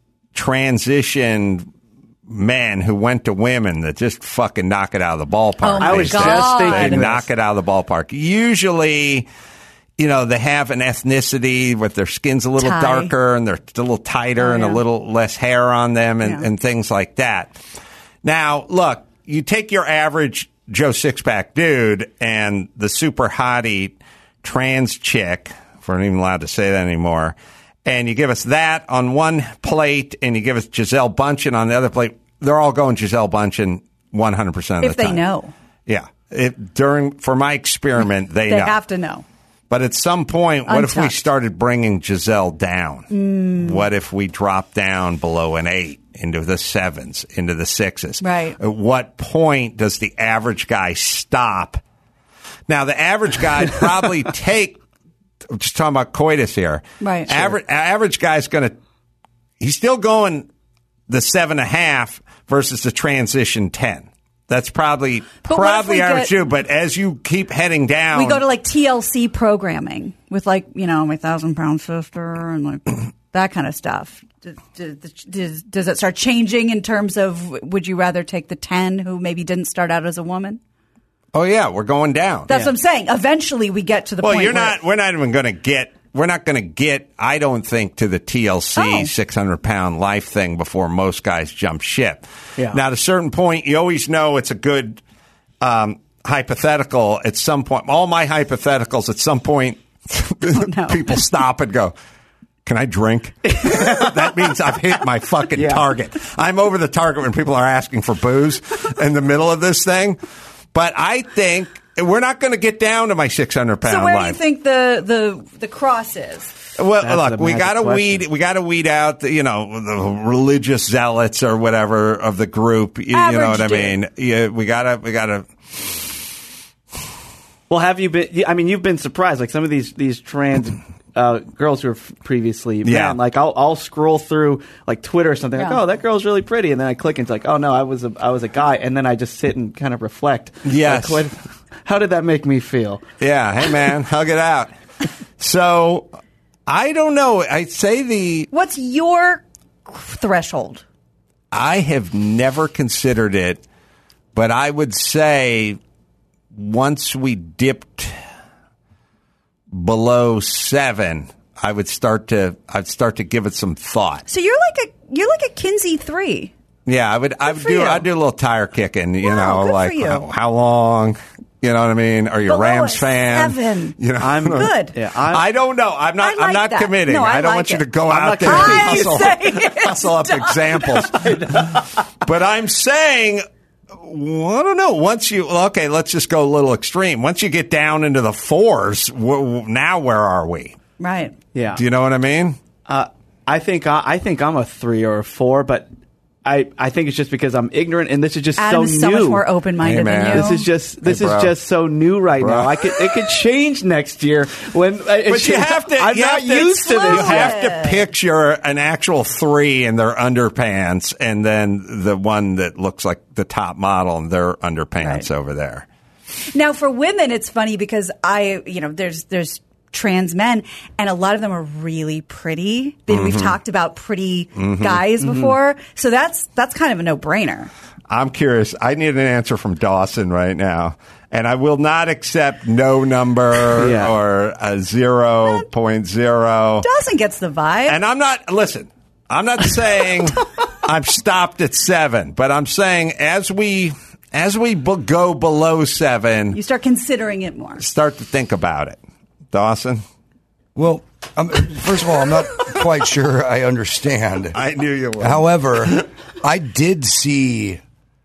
transitioned men who went to women that just fucking knock it out of the ballpark. Oh my I was They just God. thinking They this. knock it out of the ballpark. Usually, you know, they have an ethnicity with their skin's a little Tie. darker and they're a little tighter Oh, and yeah. a little less hair on them and, Yeah. and things like that. Now, look, you take your average Joe Sixpack dude and the super hottie trans chick, if we're not even allowed to say that anymore, and you give us that on one plate and you give us Giselle Bundchen on the other plate, they're all going Giselle Bundchen one hundred percent of If the they time. know, Yeah. It, during for my experiment, they, they know. have to know. But at some point, what if we Untucked. started bringing Giselle down? Mm. What if we dropped down below an eight, into the sevens, into the sixes? Right. At what point does the average guy stop? Now, the average guy probably take. I'm just talking about coitus here. Right, sure. Average average guy's going to. He's still going the seven and a half versus the transition ten. That's probably But what if probably we average get- too. But as you keep heading down, We go to like T L C programming with like, you know, my thousand pound sister and like that kind of stuff. Does, does, does, does it start changing in terms of would you rather take the ten who maybe didn't start out as a woman? Oh yeah, we're going down. That's what I'm saying. Eventually we get to the Well, point you're where not. We're not even going to get. We're not going to get. I don't think to the T L C Oh. six hundred pound life thing before most guys jump ship. Yeah. Now, at a certain point, you always know it's a good um, hypothetical. At some point, all my hypotheticals. At some point, no. people stop and go, "Can I drink?" That means I've hit my fucking Yeah. target. I'm over the target when people are asking for booze in the middle of this thing. But I think we're not going to get down to my six hundred pound So where life. do you think the, the, the cross is? Well, That's look, the we magic got to question. weed. We got to weed out, the, you know, the religious zealots or whatever of the group. You, you know Average what I dude. mean? Yeah, we gotta, we gotta. Well, have you been? I mean, you've been surprised. Like some of these these trans uh, girls who were f- previously men. Yeah. Like I'll I'll scroll through like Twitter or something. Like, Yeah. oh, that girl's really pretty, and then I click and it's like, oh no, I was a I was a guy, and then I just sit and kind of reflect. Yes. Like, what, how did that make me feel? Yeah, hey man, hug it out. So I don't know. I'd say the What's your threshold? I have never considered it, but I would say once we dipped below seven, I would start to I'd start to give it some thought. So you're like a you're like a Kinsey three. Yeah, I would I would for do you. I'd do a little tire kicking, you Wow, know, good for like you. how, how long You know what I mean? Are you a Below Rams a fan? seven. You know, I'm good. Yeah, I'm, I don't know. I'm not. I like I'm not that. committing. No, I I don't like want you it. to go I'm out not there and committing. hustle, I'm saying hustle up examples. But I'm saying, well, I don't know. Once you okay, let's just go a little extreme. Once you get down into the fours, w- now where are we? Right. Yeah. Do you know what I mean? Uh, I think I, I think I'm a three or a four, but I, I think it's just because I'm ignorant, and this is just Adam so is so new. much more open-minded Hey, than man. you. This is just this Hey, is bro. just so new right Bro. now. I could it could change next year when. But you have to. I'm you not have to, used to You this. have yet. to picture an actual three in their underpants, and then the one that looks like the top model in their underpants Right. over there. Now, for women, it's funny because I, you know, there's there's trans men, and a lot of them are really pretty. Then We've talked about pretty guys before, so that's that's kind of a no brainer. I'm curious. I need an answer from Dawson right now. And I will not accept no number Yeah. or a zero point zero. Dawson gets the vibe. And I'm not, listen, I'm not saying I'm stopped at seven, but I'm saying as we, as we b- go below seven, you start considering it more. start to think about it. Dawson? Well, um, first of all, I'm not quite sure I understand. I knew you would. However, I did see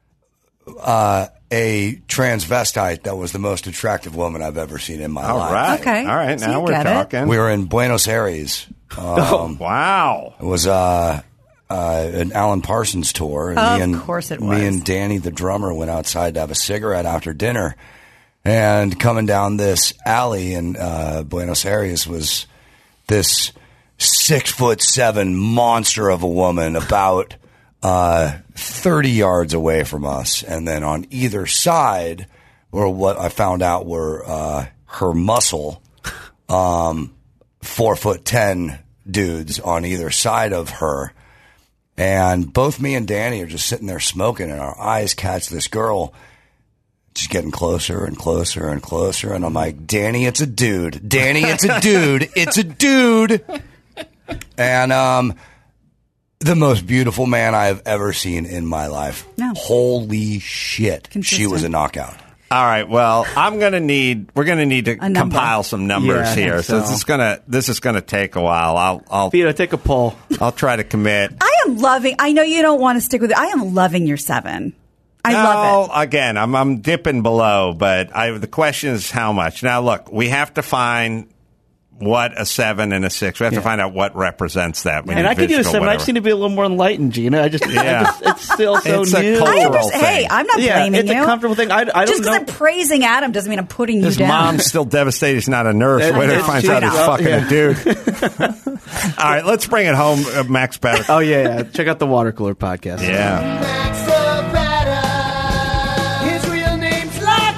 uh, a transvestite that was the most attractive woman I've ever seen in my All life. right. Okay. All right. So Now you we're get it. talking. We were in Buenos Aires. Um, oh, wow. It was uh, uh, an Alan Parsons tour. And Of me and, course it Me was. and Danny, the drummer, went outside to have a cigarette after dinner. And coming down this alley in uh, Buenos Aires was this six foot seven monster of a woman about uh, thirty yards away from us. And then on either side were what I found out were uh, her muscle, um, four foot ten dudes on either side of her. And both me and Danny are just sitting there smoking, and our eyes catch this girl just getting closer and closer and closer. And I'm like, Danny, it's a dude. Danny, it's a dude. It's a dude. And um, the most beautiful man I have ever seen in my life. No. Holy shit. She Consistent. was a knockout. All right. Well, I'm going to need. We're going to need to A number. compile some numbers Yeah, I think here. So. so. this is going to this is going to take a while. I'll I'll Vito, take a poll. I'll try to commit. I am loving. I know you don't want to stick with it. I am loving your seven. I no, love it. Again, I'm I'm dipping below, but I the question is how much. Now, look, we have to find what a seven and a six. We have Yeah. to find out what represents that. We And need I could do a visual, seven. I whatever. just need to be a little more enlightened, Gina. I just, Yeah. I just it's still so It's a new. cultural I understand. Hey, thing. I'm not yeah, blaming it's you. a comfortable thing. I, I don't Just because know. I'm praising Adam doesn't mean I'm putting you His down. mom's still devastated he's not a nurse. I Wait till he know. finds She out he's knows. fucking Yeah. a dude. All right, let's bring it home, uh, Max Better. Oh yeah, yeah. Check out the Water Cooler podcast. Yeah. Max Better. His real name's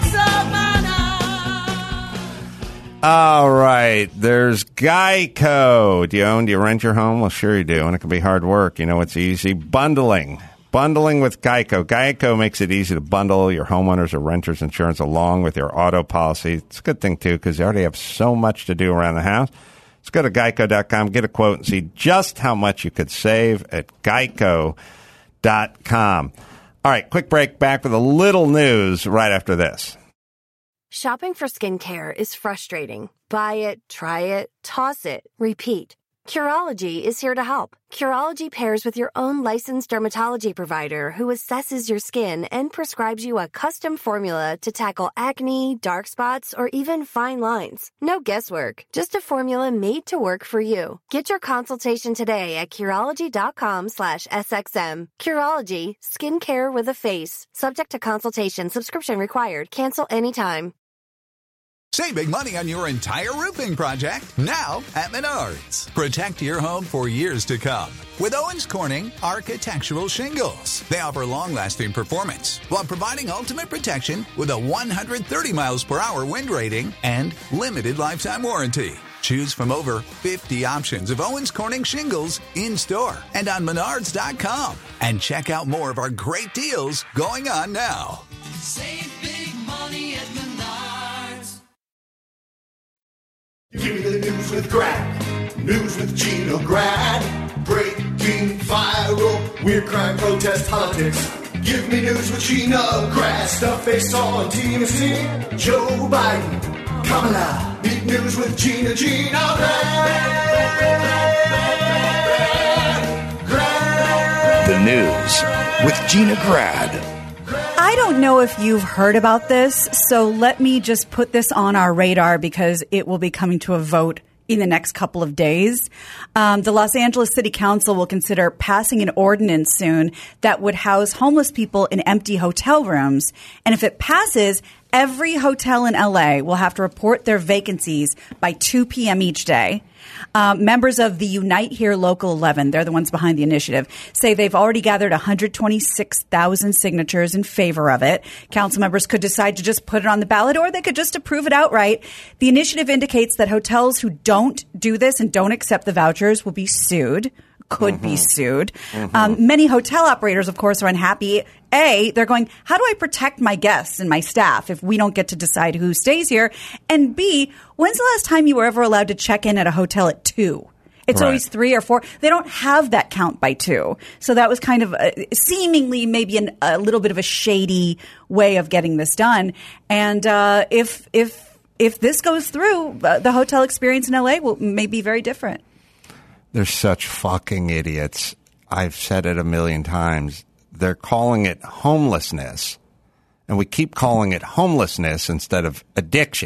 Laxamana. All right, there's Geico. Do you own, do you rent your home? Well, sure you do, and it can be hard work. You know, it's easy. Bundling. Bundling with Geico. Geico makes it easy to bundle your homeowners or renters insurance along with your auto policy. It's a good thing, too, because you already have so much to do around the house. Let's go to geico dot com, get a quote, and see just how much you could save at geico dot com. All right, quick break. Back with a little news right after this. Shopping for skincare is frustrating. Buy it, try it, toss it, repeat. Curology is here to help. Curology pairs with your own licensed dermatology provider who assesses your skin and prescribes you a custom formula to tackle acne, dark spots, or even fine lines. No guesswork, just a formula made to work for you. Get your consultation today at Curology.com slash SXM. Curology, skincare with a face. Subject to consultation, subscription required. Cancel anytime. Save big money on your entire roofing project now at Menards. Protect your home for years to come with Owens Corning Architectural Shingles. They offer long-lasting performance while providing ultimate protection with a one hundred thirty miles per hour wind rating and limited lifetime warranty. Choose from over fifty options of Owens Corning shingles in-store and on Menards dot com. And check out more of our great deals going on now. Save big money at Menards. Give me the news with Grad. News with Gino Grad. Breaking, viral, weird crime, protest, politics. Give me news with Gina Grass, stuff they saw on T M Z. Joe Biden, Kamala, big news with Gina, Gina Grad. The news with Gina Grad. I don't know if you've heard about this, so let me just put this on our radar because it will be coming to a vote in the next couple of days. Um, the Los Angeles City Council will consider passing an ordinance soon that would house homeless people in empty hotel rooms. And if it passes, every hotel in L A will have to report their vacancies by two p.m. each day. Um, members of the Unite Here Local eleven, they're the ones behind the initiative, say they've already gathered one hundred twenty-six thousand signatures in favor of it. Council members could decide to just put it on the ballot, or they could just approve it outright. The initiative indicates that hotels who don't do this and don't accept the vouchers will be sued. Could mm-hmm. be sued. Mm-hmm. Um, many hotel operators, of course, are unhappy. A, they're going, how do I protect my guests and my staff if we don't get to decide who stays here? And B, when's the last time you were ever allowed to check in at a hotel at two? It's right. always three or four. They don't have that count by two. So that was kind of a, seemingly maybe an, a little bit of a shady way of getting this done. And uh, if if if this goes through, uh, the hotel experience in L A will may be very different. They're such fucking idiots. I've said it a million times. They're calling it homelessness, and we keep calling it homelessness instead of addiction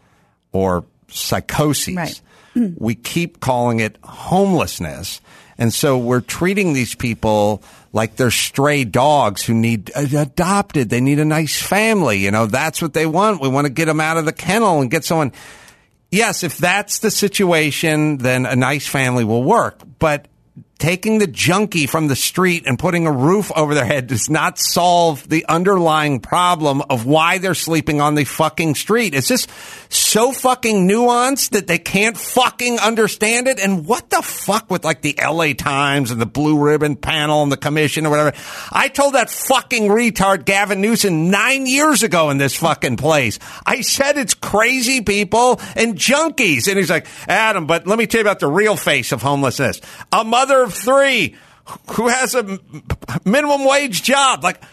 or psychoses. Right. Mm. We keep calling it homelessness, and so we're treating these people like they're stray dogs who need adopted. They need a nice family. You know, that's what they want. We want to get them out of the kennel and get someone. Yes, if that's the situation, then a nice family will work. But taking the junkie from the street and putting a roof over their head does not solve the underlying problem of why they're sleeping on the fucking street. It's just so fucking nuanced that they can't fucking understand it. And what the fuck with like the L A Times and the Blue Ribbon Panel and the commission or whatever. I told that fucking retard Gavin Newsom nine years ago in this fucking place. I said it's crazy people and junkies. And he's like, Adam, but let me tell you about the real face of homelessness. A mother of three who has a minimum wage job. Like,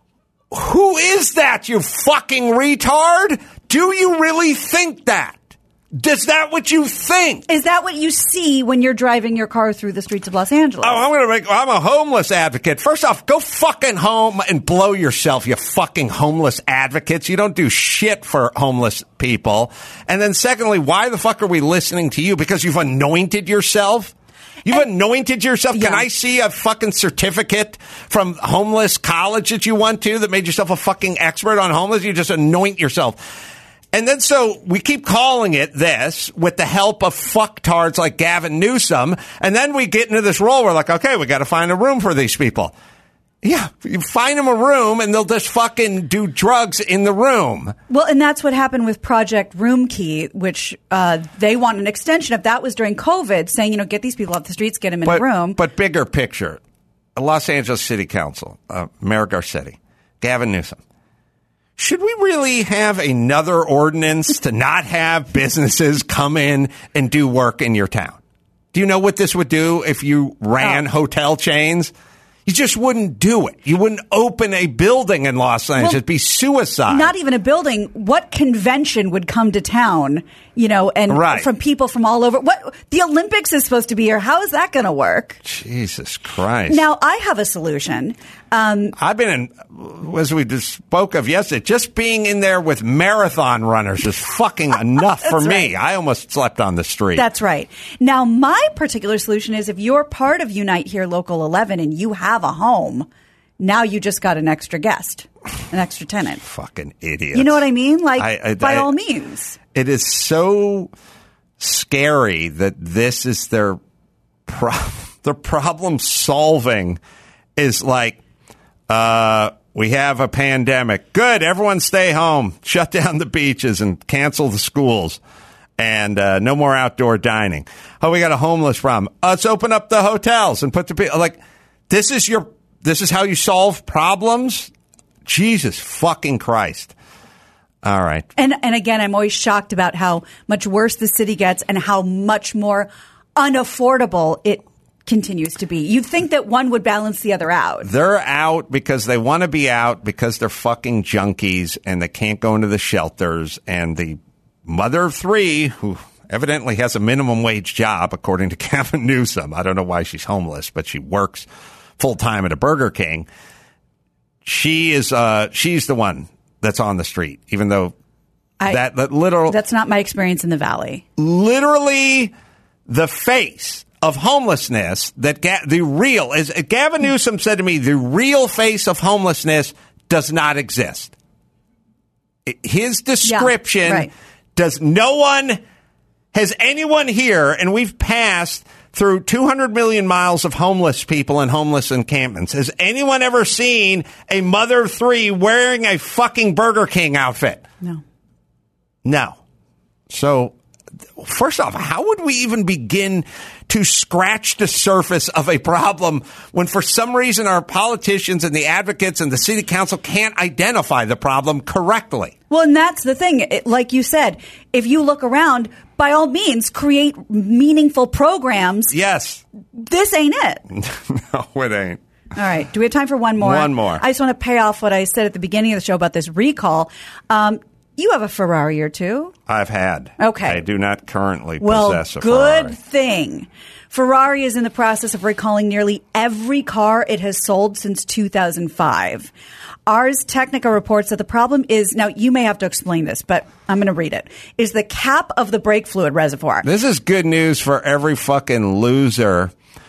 who is that, you fucking retard? Do you really think that? Is that what you think? Is that what you see when you're driving your car through the streets of Los Angeles? Oh, I'm gonna make. I'm a homeless advocate. First off, go fucking home and blow yourself, you fucking homeless advocates. You don't do shit for homeless people. And then secondly, why the fuck are we listening to you? Because you've anointed yourself. You've and, anointed yourself. Can yeah. I see a fucking certificate from homeless college that you went to that made yourself a fucking expert on homeless? You just anoint yourself. And then so we keep calling it this with the help of fucktards like Gavin Newsom. And then we get into this role. We're like, okay, we got to find a room for these people. Yeah, you find them a room and they'll just fucking do drugs in the room. Well, and that's what happened with Project Room Key, which uh, they want an extension of. That was during COVID, saying, you know, get these people off the streets, get them in but, a room. But bigger picture, Los Angeles City Council, uh, Mayor Garcetti, Gavin Newsom. Should we really have another ordinance to not have businesses come in and do work in your town? Do you know what this would do if you ran oh. hotel chains? You just wouldn't do it. You wouldn't open a building in Los Angeles. Well, it'd be suicide. Not even a building. What convention would come to town, you know, and right. from people from all over? What the Olympics is supposed to be here. How is that going to work? Jesus Christ. Now, I have a solution. Um, I've been in, as we just spoke of yesterday, just being in there with marathon runners is fucking enough for me. Right. I almost slept on the street. That's right. Now, my particular solution is if you're part of Unite Here Local eleven and you have a home, now you just got an extra guest, an extra tenant. Fucking idiot. You know what I mean? Like, I, I, by I, all means. It is so scary that this is their pro- their problem solving is like, uh, we have a pandemic. Good. Everyone stay home. Shut down the beaches and cancel the schools. And uh, no more outdoor dining. Oh, we got a homeless problem. Let's open up the hotels and put the people like this is your this is how you solve problems. Jesus fucking Christ. All right. And and again, I'm always shocked about how much worse the city gets and how much more unaffordable it continues to be. You'd think that one would balance the other out. They're out because they want to be out because they're fucking junkies and they can't go into the shelters. And the mother of three, who evidently has a minimum wage job, according to Gavin Newsom. I don't know why she's homeless, but she works full time at a Burger King. She is, uh, she's the one that's on the street, even though I, that, that literal. That's not my experience in the Valley. Literally the face of homelessness that Ga- the real, as Gavin Newsom said to me, the real face of homelessness does not exist. His description yeah, right. does no one, has anyone here, and we've passed through two hundred million miles of homeless people and homeless encampments. Has anyone ever seen a mother of three wearing a fucking Burger King outfit? No. No. So, first off, how would we even begin to scratch the surface of a problem when for some reason our politicians and the advocates and the city council can't identify the problem correctly? Well, and that's the thing. It, like you said, if you look around, by all means, create meaningful programs. Yes. This ain't it. No, it ain't. All right. Do we have time for one more? One more. I just want to pay off what I said at the beginning of the show about this recall. Um, You have a Ferrari or two. I've had. Okay. I do not currently well, possess a good Ferrari. thing. Ferrari is in the process of recalling nearly every car it has sold since two thousand five. Ars Technica reports that the problem is, now you may have to explain this, but I'm going to read it, is the cap of the brake fluid reservoir. This is good news for every fucking loser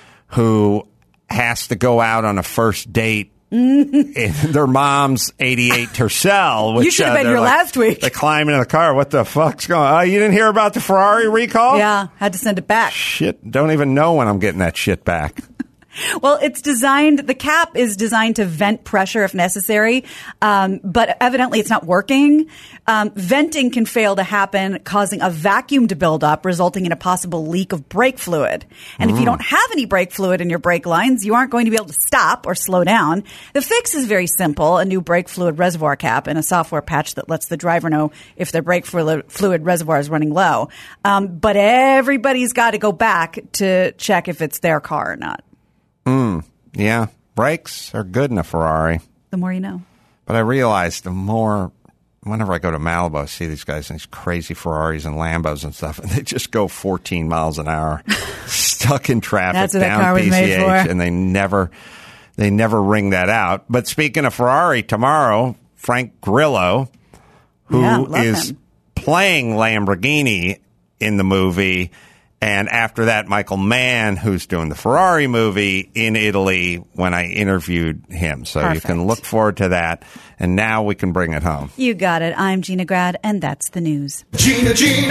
who has to go out on a first date in their mom's eighty-eight Tercel. Which, you should have uh, been here like, last week. They climb into the car. What the fuck's going on? Oh, you didn't hear about the Ferrari recall? Yeah, had to send it back. Shit, don't even know when I'm getting that shit back. Well, it's designed, the cap is designed to vent pressure if necessary, um, but evidently it's not working. Um, venting can fail to happen, causing a vacuum to build up, resulting in a possible leak of brake fluid. And mm. if you don't have any brake fluid in your brake lines, you aren't going to be able to stop or slow down. The fix is very simple, a new brake fluid reservoir cap and a software patch that lets the driver know if their brake fluid reservoir is running low. Um, but everybody's got to go back to check if it's their car or not. Mm, yeah, brakes are good in a Ferrari. The more you know. But I realize the more, whenever I go to Malibu, I see these guys in these crazy Ferraris and Lambos and stuff, and they just go fourteen miles an hour, stuck in traffic, That's what that down car was P C H, made for. and they never, they never ring that out. But speaking of Ferrari, tomorrow, Frank Grillo, who yeah, is him. playing Lamborghini in the movie, and after that, Michael Mann, who's doing the Ferrari movie in Italy when I interviewed him. So Perfect. You can look forward to that. And now we can bring it home. You got it. I'm Gina Grad, and that's the news. Gina, Gina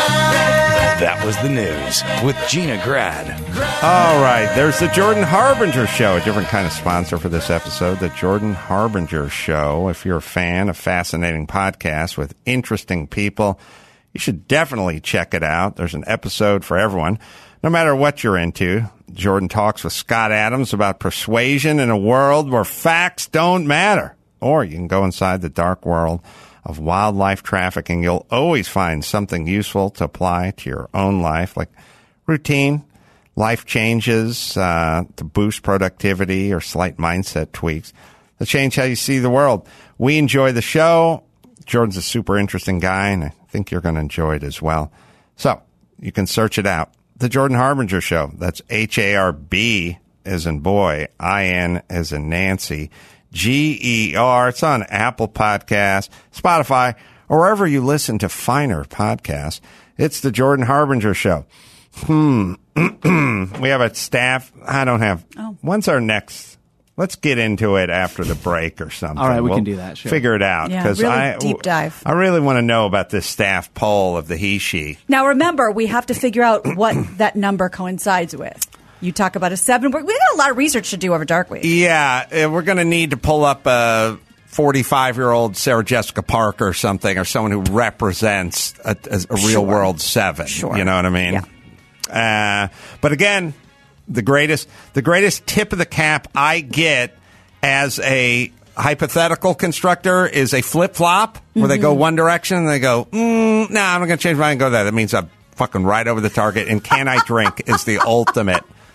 Grad. That was the news with Gina Grad. All right. There's the Jordan Harbinger Show, a different kind of sponsor for this episode. The Jordan Harbinger Show. If you're a fan of fascinating podcasts with interesting people, you should definitely check it out. There's an episode for everyone, no matter what you're into. Jordan talks with Scott Adams about persuasion in a world where facts don't matter. Or you can go inside the dark world of wildlife trafficking. You'll always find something useful to apply to your own life, like routine, life changes uh, to boost productivity, or slight mindset tweaks that change how you see the world. We enjoy the show. Jordan's a super interesting guy, and I think you're going to enjoy it as well. So you can search it out. The Jordan Harbinger Show. That's H A R B as in boy, I N as in Nancy, G E R. It's on Apple Podcasts, Spotify, or wherever you listen to finer podcasts. It's the Jordan Harbinger Show. Hmm. We have a staff. I don't have. Oh. When's our next? Let's get into it after the break or something. All right, we we'll can do that. Sure. Figure it out. Yeah, because really I, deep dive. I really want to know about this staff poll of the he-she. Now, remember, we have to figure out what that number coincides with. You talk about a seven. We got a lot of research to do over Dark Week. Yeah, we're going to need to pull up a forty-five-year-old Sarah Jessica Parker or something, or someone who represents a, a, a real-world seven. Sure. You know what I mean? Yeah. Uh, but again, the greatest, the greatest tip of the cap I get as a hypothetical constructor is a flip-flop where mm-hmm. they go one direction and they go, mm, no, nah, I'm not going to change mine and go there. That means I'm fucking right over the target. And can I drink is the ultimate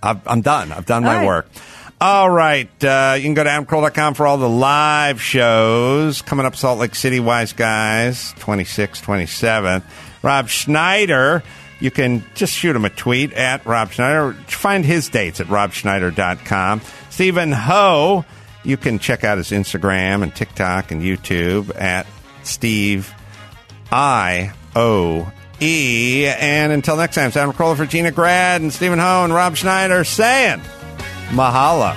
I've, I'm done. I've done All my right. work. All right. Uh, you can go to adam carolla dot com for all the live shows. Coming up, Salt Lake City, Wise Guys, twenty-sixth, twenty-seventh. Rob Schneider, you can just shoot him a tweet at Rob Schneider. Find his dates at rob schneider dot com. Stephen Ho, you can check out his Instagram and TikTok and YouTube at Steve I O E. And until next time, it's Adam Carolla for Gina Grad and Stephen Ho and Rob Schneider saying mahalo.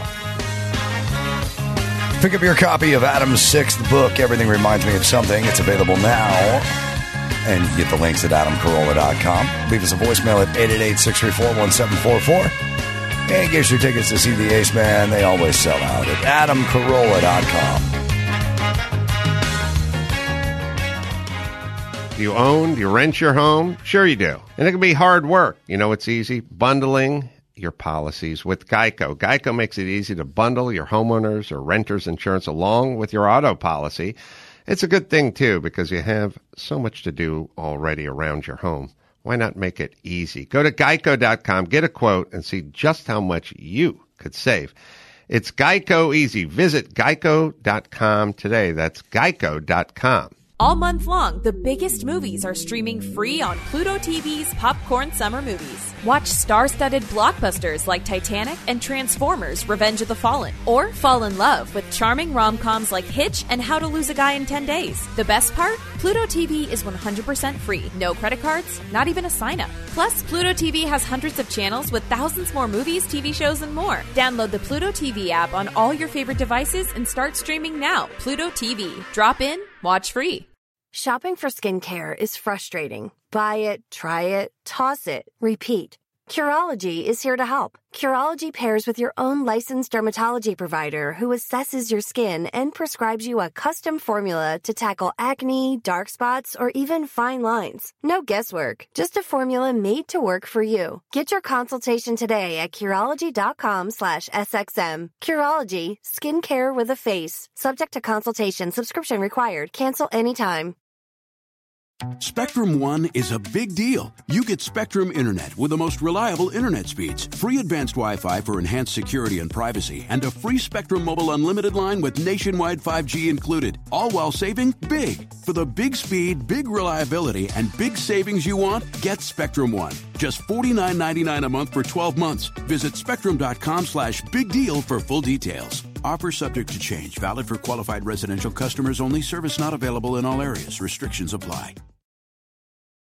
Pick up your copy of Adam's sixth book, Everything Reminds Me of Something. It's available now. And you can get the links at adam carolla dot com. Leave us a voicemail at eight eight eight, six three four, one seven four four. And get your tickets to see the Ace Man. They always sell out at adam carolla dot com. Do you own? Do you rent your home? Sure you do. And it can be hard work. You know it's easy? Bundling your policies with Geico. Geico makes it easy to bundle your homeowners or renters insurance along with your auto policy. It's a good thing, too, because you have so much to do already around your home. Why not make it easy? Go to geico dot com, get a quote, and see just how much you could save. It's Geico Easy. Visit geico dot com today. That's geico dot com. All month long, the biggest movies are streaming free on Pluto T V's Popcorn Summer Movies. Watch star-studded blockbusters like Titanic and Transformers: Revenge of the Fallen. Or fall in love with charming rom-coms like Hitch and How to Lose a Guy in ten days. The best part? Pluto T V is one hundred percent free. No credit cards, not even a sign-up. Plus, Pluto T V has hundreds of channels with thousands more movies, T V shows, and more. Download the Pluto T V app on all your favorite devices and start streaming now. Pluto T V. Drop in, watch free. Shopping for skincare is frustrating. Buy it, try it, toss it, repeat. Curology is here to help. Curology pairs with your own licensed dermatology provider who assesses your skin and prescribes you a custom formula to tackle acne, dark spots, or even fine lines. No guesswork, just a formula made to work for you. Get your consultation today at Curology dot com slash S X M. Curology, skincare with a face. Subject to consultation, subscription required. Cancel anytime. Spectrum One is a big deal. You get Spectrum Internet with the most reliable internet speeds, free advanced Wi-Fi for enhanced security and privacy, and a free Spectrum Mobile Unlimited line with nationwide five G included, all while saving big. For the big speed, big reliability, and big savings you want, get Spectrum One. Just forty-nine ninety-nine a month for twelve months. Visit spectrum dot com slash big deal for full details. Offer subject to change. Valid for qualified residential customers only. Service not available in all areas. Restrictions apply.